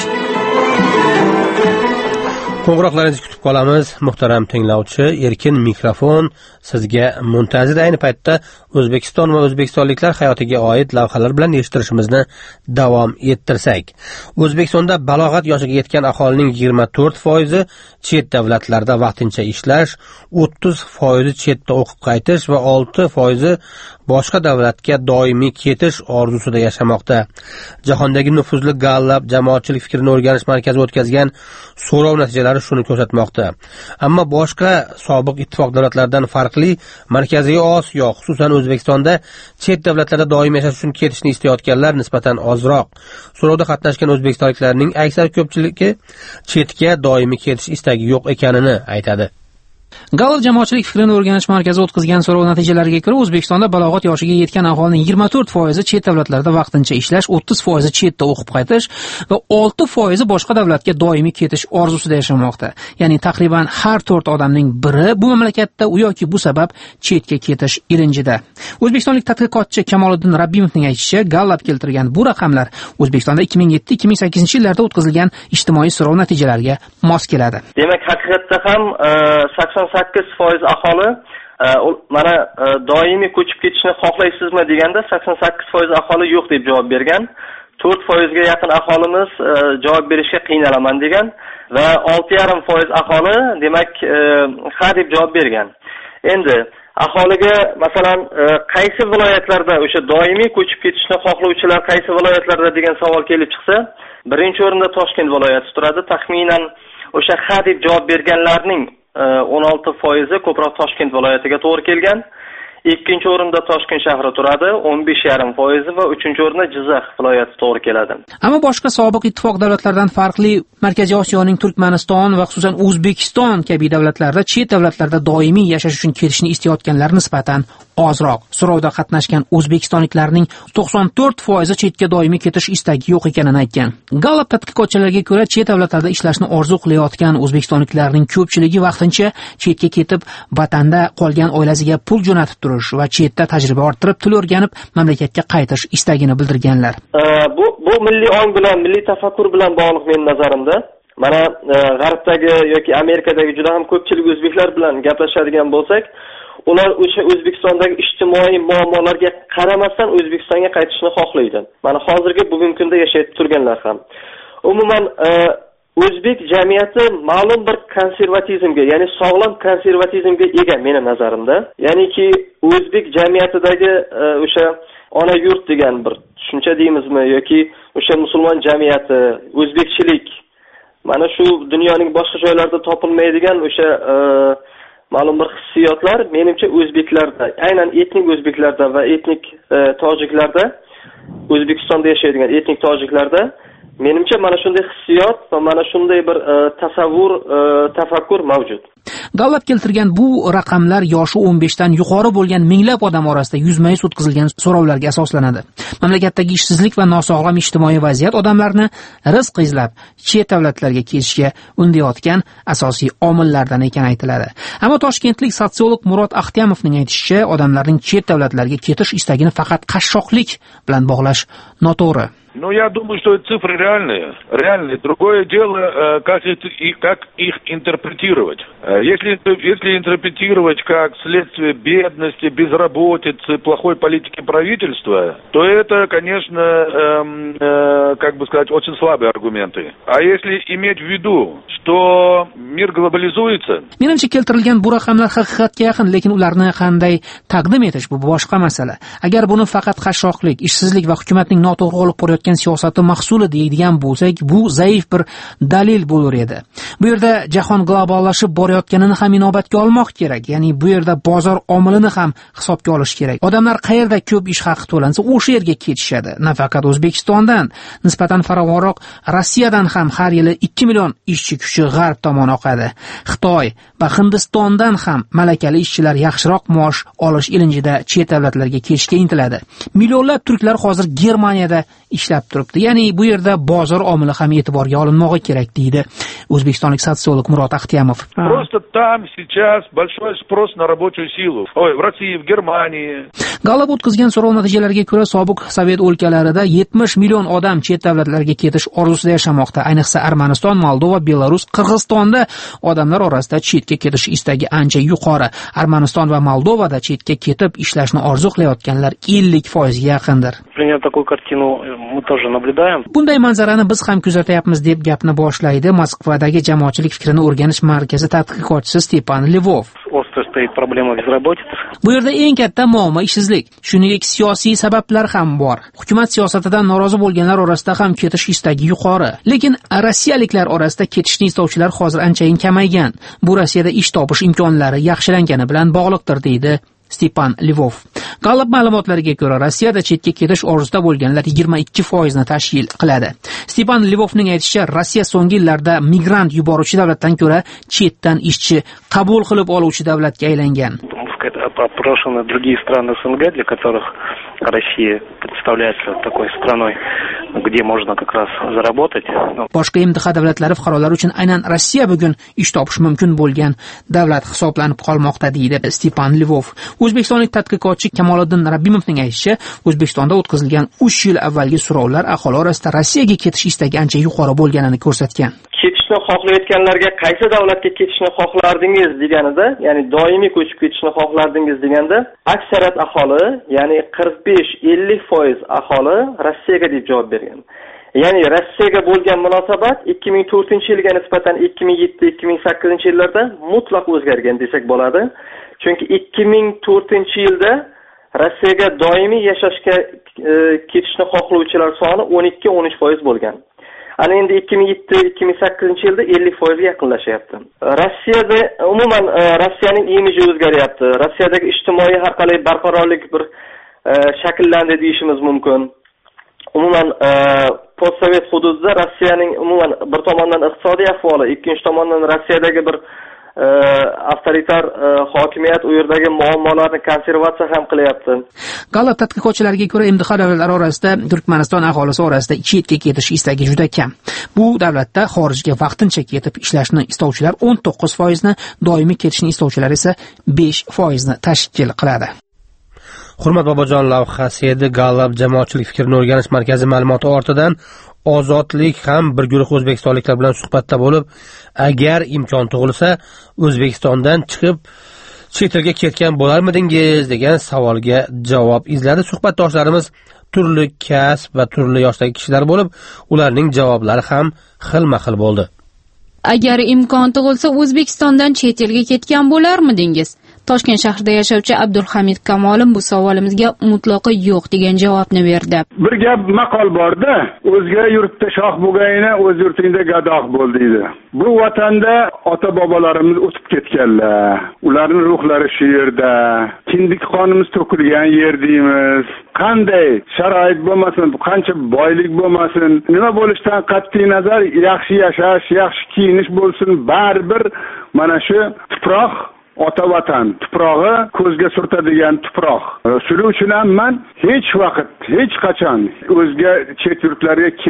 Qo'ng'iroqlaringizni kutib qolamiz. Muhtaram tinglovchi, erkin mikrofon sizga muntazir. Ayni paytda O'zbekiston va o'zbekistonliklar hayotiga oid lavhalar bilan eshittirishimizni davom ettirsak, O'zbekistonda balog'at yoshiga yetgan aholining 24% chet davlatlarda vaqtincha ishlash, 30% chetda o'qib qaytish va 6% boshqa davlatga doimiy ketish orzusida yashamoqda. Jahondagi nufuzli Gallup jamoatchilik fikrini o'rganish markazi o'tkazgan so'rov natijalari shuni ko'rsatmoqda. Ammo boshqa sobiq ittifoq davlatlaridan farqli, Markaziy Osiyo, xususan O'zbekistonda chet davlatlarda doim yashash uchun ketishni istayotganlar nisbatan ozroq. So'rovda qatnashgan o'zbekistonliklarning aksar ko'pchiligi chetga doimiy ketish istagi yo'q ekanini aytadi. Gallup jamoatchilik fikrini o'rganish markazi o'tkazgan so'rov natijalariga ko'ra, O'zbekistonda balog'at yoshiga yetgan aholining 24% chet davlatlarda vaqtincha ishlash, 30% chetda o'qib qaytish va 6% boshqa davlatga doimiy ketish orzusida yashamoqda. Ya'ni taqriban har 4 odamning biri bu mamlakatda u yoki bu sabab chetga ketish ilinjida. O'zbekistonlik tadqiqotchi Kamoliddin Rabbimovning aytishicha, Gallup keltirgan bu raqamlar O'zbekistonda 2007-2008 yillarda o'tkazilgan ijtimoiy so'rov natijalariga mos keladi. Demak, haqiqatda ham 88% aholi mana doimiy ko'chib ketishni xohlaysizmi deganda 88% aholi yo'q deb javob bergan. 4% ga yaqin aholimiz javob berishga qiynalaman degan va 6,5% aholi demak ha deb javob bergan. Endi aholiga masalan qaysi viloyatlarda o'sha doimiy ko'chib ketishni xohlovchilar qaysi viloyatlarda degan savol kelib chiqsa, birinchi o'rinda Toshkent viloyati turadi. Taxminan o'sha ha deb javob berganlarning 16% ko'proq Toshkent viloyatiga to'g'ri kelgan. Ikkinchi o'rinda Toshkent shahri turadi, 15,5% va uchinchi o'rinda Jizzax viloyati to'g'ri keladi. Ammo boshqa sobiq ittifoq davlatlaridan farqli, Markaziy Osiyoning Turkmaniston va xususan O'zbekiston kabi davlatlarda chet davlatlarda doimiy yashash uchun ketishni istayotganlar nisbatan ozroq. So'rovda qatnashgan o'zbekistonliklarning 94% chetga doimiy ketish istagi yo'q ekanini aytgan. Gallup tadqiqotchilariga ko'ra, chet davlatlarda ishlashni orzu qilayotgan o'zbekistonliklarning ko'pchiligi vaqtincha chetga ketib, vatanda qolgan oilasiga pul jo'natib turish va chetda tajriba orttirib, til o'rganib, mamlakatga qaytish istagini bildirganlar. Bu milliy ong bilan, milliy tafakkur bilan bog'liq men nazarimda. Mana G'arbdagi yoki Amerikadagi juda ham ko'pchilik o'zbeklar bilan gaplashadigan bo'lsak, ular o'sha O'zbekistondagi ijtimoiy muammolarga qaramasdan O'zbekistonga qaytishni xohlaydi. Mana hozirgi bugungi kunda yashayib turganlar ham. Umuman o'zbek jamiyati ma'lum bir konservatizmga, ya'ni sog'lom konservatizmga ega meni nazarimda. Ya'niki o'zbek jamiyatidagi o'sha ona yurt degan bir tushuncha deymizmi yoki o'sha musulmon jamiyati, o'zbekchilik, mana shu dunyoning boshqa joylarida topilmaydigan o'sha ma'lum bir hissiyotlar menimcha o'zbeklarda, aynan etnik o'zbeklarda va etnik tojiklarda, O'zbekistonda yashaydigan etnik tojiklarda menimcha mana shunday hissiyot va mana shunday bir tasavvur, tafakkur mavjud. Gallup keltirgan bu raqamlar yoshi 15 dan yuqori bo'lgan minglab odam orasida yuzma-yuz o'tkazilgan so'rovlarga asoslanadi. Mamlakatdagi ishsizlik va nosog'lom ijtimoiy vaziyat odamlarni rizq izlab chet davlatlarga ketishga undayotgan asosiy omillardan ekani aytiladi. Ammo toshkentlik sotsiolog Murod Axtiyamovning aytishicha, odamlarning chet davlatlarga ketish istagini faqat qashshoqlik bilan bog'lash noto'g'ri. Ну, я думаю, что цифры реальные. Другое дело, как их интерпретировать. Если интерпретировать как следствие бедности, безработицы, плохой политики правительства, то это, конечно, очень слабые аргументы. А если иметь в виду, что mir globalizuется. Menimcha keltirilgan bu raqamlar haqiqatga yaqin, lekin ularni qanday taqdim etish bu boshqa masala. Agar buni faqat qashshoqlik, ishsizlik va hukumatning noto'g'ri olib borayotgan siyosati mahsuli deydigan bo'lsak, bu zaif bir dalil bo'lar edi. Bu yerda jahon globallashib borayotganini ham inobatga olmoq kerak. Ya'ni bu yerda bozor omilini ham hisobga olish kerak. Odamlar qayerda ko'p ish haqi to'lansa, o'sha yerga ketishadi. Nafaqat O'zbekistondan, nisbatan farovonroq Rossiyadan ham har yili 2 million ishchi kuchi g'arb tomon oqadi. Xitoy va Hindistondan ham malakali ishchilar yaxshiroq maosh olish ilinjida chet davlatlarga ketishga intiladi. Millionlab turklar hozir Germaniyada ishlab turibdi. Ya'ni bu yerda bozor omili ham e'tiborga olinmog'i kerak deydi o'zbekistonlik sotsiolog Murod Axtiyamov. Просто там сейчас большой спрос на рабочую силу. В России, в Германии. Gallup o'tkazgan so'rov natijalariga ko'ra, sobiq Sovet o'lkalarida 70 million odam chet davlatlarga ketish orzusida yashamoqda. Ayniqsa Armaniston, Moldova, Belarus, Qirg'izistonda odamlar orasida chetga ketish istagi ancha yuqori. Armaniston va Moldovada chetga ketib ishlashni orzu qilayotganlar 50% ga yaqindir. Bunday manzarani biz ham kuzatyapmiz deb gapni boshlaydi Moskvadagi jamoatchilik fikrini o'rganish markazi tadqiqotchisi Stepan Levov. Bu yerda eng katta muammo ishsizlik. Shuningdek, siyosiy sabablar ham bor. Hukumat siyosatidan norozi bo'lganlar orasida ham ketish istagi yuqori. Lekin rossiyaliklar orasida ketishni istovchilar hozir anchayin kamaygan. Bu Rossiyada ish topish imkonlari yaxshilangani bilan bog'liqdir deydi Stepan Levov. Gallup ma'lumotlariga ko'ra, Rossiyada chetga ketish orzusida bo'lganlar 22% ni tashkil qiladi. Stepan Levovning aytishicha, Rossiya so'nggi yillarda migrant yuboruvchi davlatdan ko'ra chetdan ishchi qabul qilib oluvchi davlatga aylangan. Опрошены другие страны СНГ, для которых Россия представляется такой страной, где можно как раз заработать. Boshqa MDH davlatlari fuqarolari uchun aynan Rossiya bugun ish topish mumkin bo'lgan davlat hisoblanib qolmoqda deydi Stepan Levov. O'zbekistonlik tadqiqotchi Kamoliddin Rabbimovning aytishicha, O'zbekistonda o'tkazilgan 3 yil avvalgi so'rovlar aholi orasida Rossiyaga ketish istagi ancha yuqori bo'lganini ko'rsatgan. Ketishni xohlayotganlarga qaysi davlatga ketishni xohlardingiz deganida, ya'ni doimiy ko'chib ketishni xohlardingiz deganda, aksariyat aholi, ya'ni 45-50% aholi Rossiyaga deb javob bergan. Ya'ni Rossiyaga bo'lgan munosabat 2004-yilga nisbatan 2007-2008-yillarda mutlaq o'zgargan desak bo'ladi. Chunki 2004-yilda Rossiyaga doimiy yashashga ketishni xohlovchilar soni 12-13% bo'lgan. Ana endi 2007-2008-yilda 50% ga yaqinlashyapti. Rossiyada umuman Rossiyaning imiji o'zgaryapti. Rossiyadagi ijtimoiy har qanday barqarorlik bir shakllandi deyishimiz mumkin. Umuman postsovet hududida Rossiyaning umuman bir tomondan iqtisodiy ahvoli, ikkinchi tomondan Rossiyadagi bir avtoritar hokimiyat u yerdagi muammolarni konservatsiya ham qilyapti. Gallup tadqiqotchilariga ko'ra, MDH davlatlari orasida Turkmaniston aholisi orasida chetga ketish istagi juda kam. Bu davlatda xorijga vaqtincha ketib ishlashni istovchilar 19% ni, doimiy ketishni istovchilar esa 5% ni tashkil qiladi. Hurmat Bobojon lavhasi edi. Gallup jamoatchilik fikrini o'rganish markazi ma'lumoti ortidan Ozodlik ham bir guruh o'zbekistonliklar bilan suhbatda bo'lib, agar imkon tug'ilsa, O'zbekistondan chiqib chet elga ketgan bo'larmidingiz degan savolga javob izladi. Suhbatdoshlarimiz turli kasb va turli yoshdagi kishilar bo'lib, ularning javoblari ham xilma-xil bo'ldi. Agar imkon tug'ilsa, O'zbekistondan chet elga ketgan bo'larmidingiz? Toshkent shahrida yashovchi Abdulhamid Kamolim bu savolimizga mutlaqo yo'q degan javobni berdi. Bir gap maqol borda, o'zga yurtda shoh bo'lgayna, o'z yurtingda gadoq bo'l deydi. Bu vatanda ota-bobolarimiz o'tib ketganlar. Ularning ruhlari shu yerda. Kindik qonimiz to'kilgan yer deymiz. Qanday sharoit bo'lmasin, qancha boylik bo'lmasin, nima bo'lishidan qat'iy nazar yaxshi yashash, yaxshi kiyinish bo'lsin, baribir mana shu tuproq ota vatan tuprog'i ko'zga surtadigan tuproq. Shuning uchun ham men hech vaqt, hech qachon o'zga chet yurtlarga ketish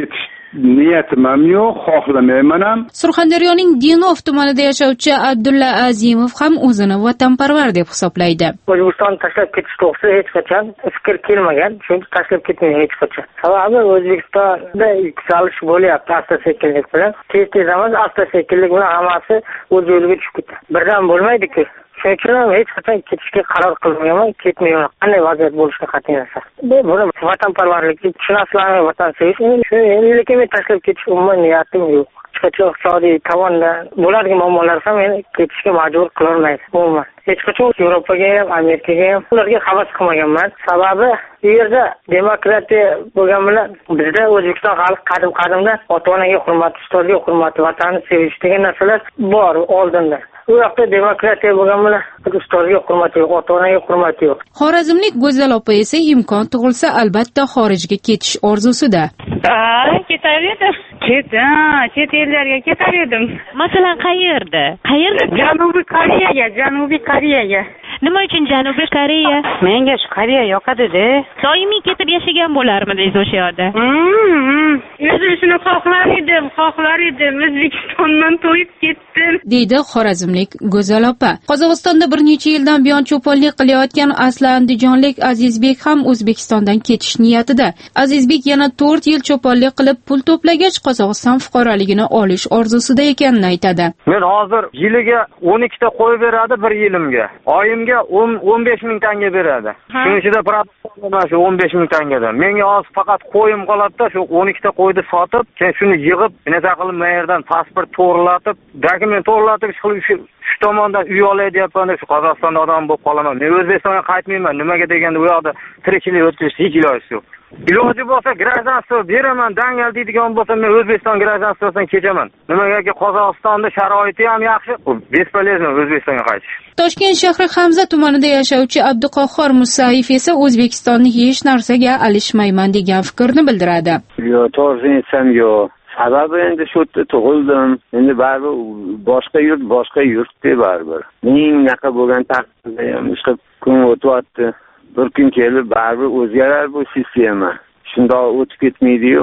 niyatim ham yo'q, xohlamayman ham. Surxondaryoning Denov tumanida yashovchi Abdulla Azimov ham o'zini vatanparvar deb hisoblaydi. O'zbekistonni tashlab ketish to'g'risida hech qachon fikr kelmagan, chunki tashlab ketmayman hech qachon. Sababi O'zbekistonda yuksalish bo'lyapti asta-sekinlik bilan. Tez emas, asta-sekinlik bilan hammasi o'z yo'liga tushib ketadi. Birdan bo'lmaydi-ku. Shuning uchun ham hech qachon ketishga qaror qilmayman, ketmayman. Qanday vaziyat bo'lishiga qat'iy nazar. Buni vatanparvarlik, tushunasizlarmi, vatan sevish. Lekin men tashlab ketish umuman niyatim yo'q. Qachon iqtisodiy tomondan bo'ladigan muammolar ham meni ketishga majbur qilolmaydi. Umuman hech qachon Yevropaga ham, Amerikaga ham ularga havas qilmaganman. Sababi u yerda demokratiya bo'lgan bilan bizda O'zbekiston xalqi qadim-qadimdan ota-onaga hurmat, ustozga hurmat, vatanni sevish degan narsalar bor oldinda. U yoqda demokratiya bo'lgan bilan ustozga hurmat yo'q, ota-onaga hurmat yo'q. Xorazmlik Go'zal opa esa imkon tug'ilsa albatta xorijga ketish orzusida. Ketar edim. Chet ellarga ketar edim. Masalan, qayerda? Janubiy Koreyaga. Nima uchun Janubiy Koreya? Menga shu Koreya yoqadi-da. Doimiy ketib yashagan bo'larmidingiz o'sha yerda? O'zim shuni xohlar edim. O'zbekistondan to'yib ketdim. Deydi xorazmlik Go'zal opa. Qozog'istonda bir necha yildan buyon cho'ponlik qilayotgan asli andijonlik Azizbek ham O'zbekistondan ketish niyatida. Azizbek yana 4 yil cho'ponlik qilib pul to'plagach Qozog'iston fuqaroligini olish orzusida ekanini aytadi. Men hozir yiliga 12 ta qo'y beradi, bir yilimga. Oyimga 15 ming tanga beradi. Shuning ichida protsent shu 15 ming tangadan. Menga hozir faqat qo'yim qoladi-da, shu 12 ta qo'yni sotib, keyin shuni yig'ib, nima qilib mayerdan pasport to'g'rilatib, dokument to'g'rilatib shu tomondan uy olay deyapman, shu Qozog'istonda odam bo'lib qolaman. Men O'zbekistonga qaytmayman. Nimaga deganda u yoqda tirikchilik o'tkazish hech iloji yo'q. Iloji bo'lsa gражданство beraman, dangal deydigan bo'lsa men O'zbekiston gражданствosidan kechaman. Nimagaki Qozog'istonda sharoiti ham yaxshi, bespolezno O'zbekistonga qaytish. Toshkent shahri Hamza tumanida yashovchi Abduqahhor Musayev esa O'zbekistonni hech narsaga alishmayman degan fikrni bildiradi. Yo'q, to'g'risini aytsam yo'q. Sababi endi shu yerda tug'ildim. Endi baribir boshqa yurtda baribir. Ninaqa bo'lgan taqdirda ham ishqa kun o'tyapti. Bir kun kelib baribir o'zgarar bu sistema. Shundoq o'tib ketmaydi-yu.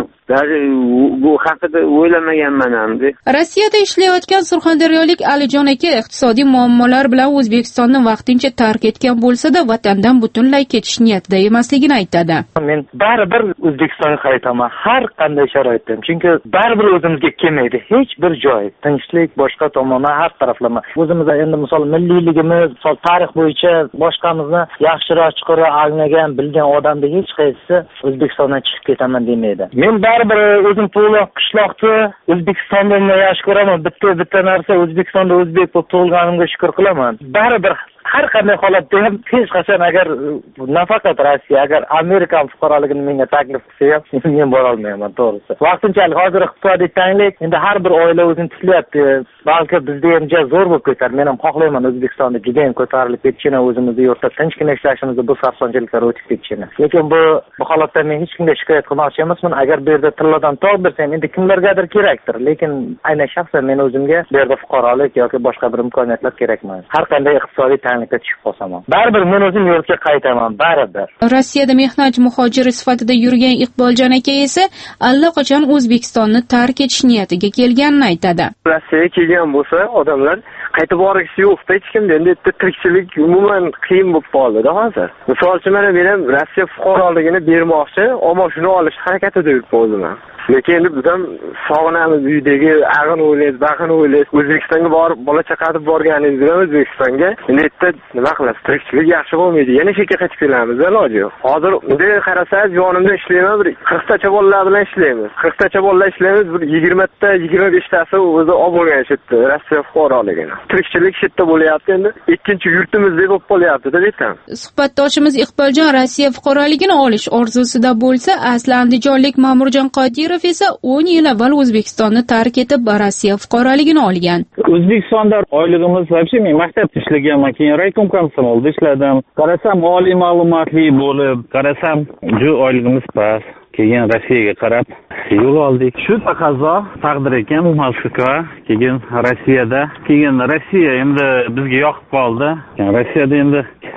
Bu haqida o'ylamaganman hamda. Rossiyada ishlayotgan surxondaryolik Alijon aka iqtisodiy muammolar bilan O'zbekistonni vaqtincha tark etgan bo'lsa-da, vatandan butunlay ketish niyatida emasligini aytadi. Men baribir O'zbekistonga qaytaman, har qanday sharoitda. Chunki baribir o'zimizga kelmaydi hech bir joy. Tinchlik, boshqa tomondan har taraflama. O'zimizda endi misol milliyligimiz, misol tarix bo'yicha boshqamizni yaxshiroq chiqara olmagan, bilgan odamda hech qaysi O'zbekistondan chiqib ketaman demaydi. Men baribir o'zim tug'ilgan qishloqda O'zbekistonda yaxshi ko'raman. Bitta narsa O'zbekistonda o'zbek bo'lib tug'ilganimga shukr qilaman. Baribir har qanday holatda ham hech qachon agar nafaqat Rossiya, agar Amerika fuqaroligini menga taklif qilsa ham men bora olmayman, to'g'risi. Vaqtinchalik hozir iqtisodiy tanglik, endi har bir oila o'zini tiklayapti. Balki bizda ham zo'r bo'lib ketar. Men ham xohlayman O'zbekistonda juda ham ko'tarilib ketishini, o'zimizda yurtda tinchgina ishlashimizni, bu sarxonchiliklar o'tib ketishini. Lekin bu holatdan men hech kimga shikoyat qilmoqchi emasman. Agar bu yerda tilladan to'g'ri bersam, endi kimlargadir kerakdir. Lekin aynan shaxsan men o'zimga bu yerda fuqarolik yoki boshqa bir imkoniyatlar kerak emas. Har qanday iqtisodiy tanglikka tushib qolsam, baribir men o'zim yurtga qaytaman, baribir. Rossiyada mehnat muhojiri sifatida yurgan Iqboljon aka esa allaqachon O'zbekistonni tark etish niyatiga kelganini aytadi. Rossiyaga kelgan bo'lsa, odamlar qaytib borishisi yo'qda hech kimda. Endi tirikchilik umuman qiyin bo'lib qoldi-da hozir. Misol uchun men ham Rossiya fuqaroligini bermoqchi, ammo shuni olish harakatida yuribman o'zim. Lekin endi biz ham sog'inamiz, uydagi ag'in o'ylaymiz, bag'in o'ylaymiz. O'zbekistonga borib, bola chaqatib borganingiz bilan O'zbekistonga endi nima qilasiz? Tirikchilik yaxshi bo'lmaydi. Yana shekka qaytib kelamiz, iloji yo'q. Hozir bunday qarasangiz, yonimda ishlayman, bir 40 tacha bolalar bilan ishlaymiz. 40 tacha bolalar ishlaymiz, bir 20 ta, 25 tasi o'zi olib bo'lgan ishda Rossiya fuqaroligini. Tirikchilik shitda bo'lyapti endi. Ikkinchi yurtimiz deb bo'lib qolyapti-da deyman. Suhbatdoshimiz Iqboljon Rossiya fuqaroligini olish orzusida bo'lsa, asli andijonlik Ma'murjon Qodirov esa 10 yil avval O'zbekistonni tark etib Rossiya fuqaroligini olgan. O'zbekistonda oyligimiz вообще men maktabda ishlaganman, keyin raykom komsomolda ishladim. Qarasam oliy ma'lumotli bo'lib, qarasam oyligimiz past. Keyin Rossiyaga qarab yo'l oldik. Shu taqozo taqdir ekan Moskva, keyin Rossiyada. Keyin Rossiya endi bizga yoqib qoldi. Rossiyada endi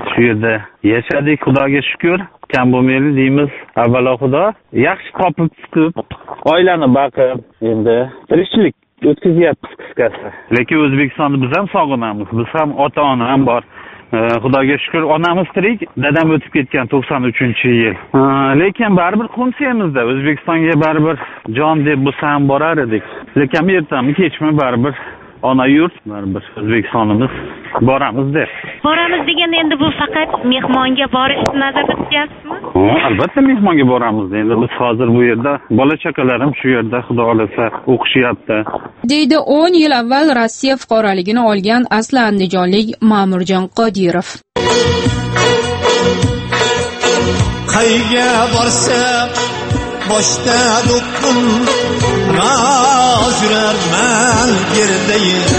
shu yerda yashadik, xudoga shukur. Kam bo'lmaylik deymiz. Avvalo Xudo yaxshi topib chiqib, oilani baqib, endi tirikchilik o'tkazyapmiz qisqasi. Lekin O'zbekistonni biz ham sog'inamiz. Biz ham ota-ona ham bor. Xudoga shukur, onamiz tirik, dadam o'tib ketgan 93-yil. Lekin baribir qo'msayamizda. O'zbekistonga baribir jon deb bo'lsa ham borar edik. Lekin ertami kechmi baribir ona yurt, baribir O'zbekistonimiz boramiz deb. Boramiz deganda endi bu faqat mehmonga borishni nazarda tutyapsizmi? Albatta mehmonga boramiz. Endi biz hozir bu yerda bola chaqalarim shu yerda xudo xolasa o'qishyapti. Deydi 10 yil avval Rossiya fuqaroligini olgan asli andijonlik Ma'murjon Qodirov. Qayga borsam boshda do'ppim yurarman yerdayim.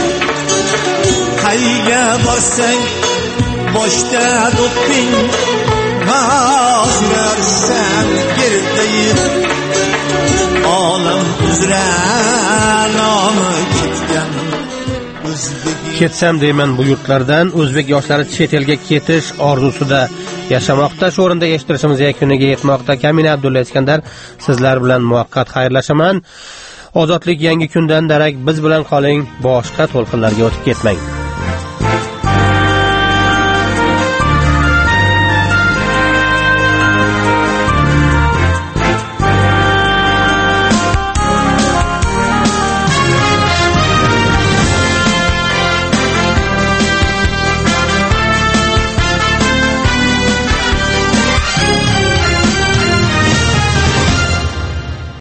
Qayga borsang boshda do'pping yurarsan yerdayim. Olam uzra nomi ketgan Ketsam deyman bu yurtlardan. O'zbek yoshlari chet elga ketish orzusida yashamoqda. Shu o'rinda eshittirishimiz yakuniga yetmoqda. Kamina Abdulla Iskandar sizlar bilan muvaqqat xayrlashaman. Ozodlik yangi kundan darak biz bilan qoling, boshqa to'lqinlarga o'tib ketmang.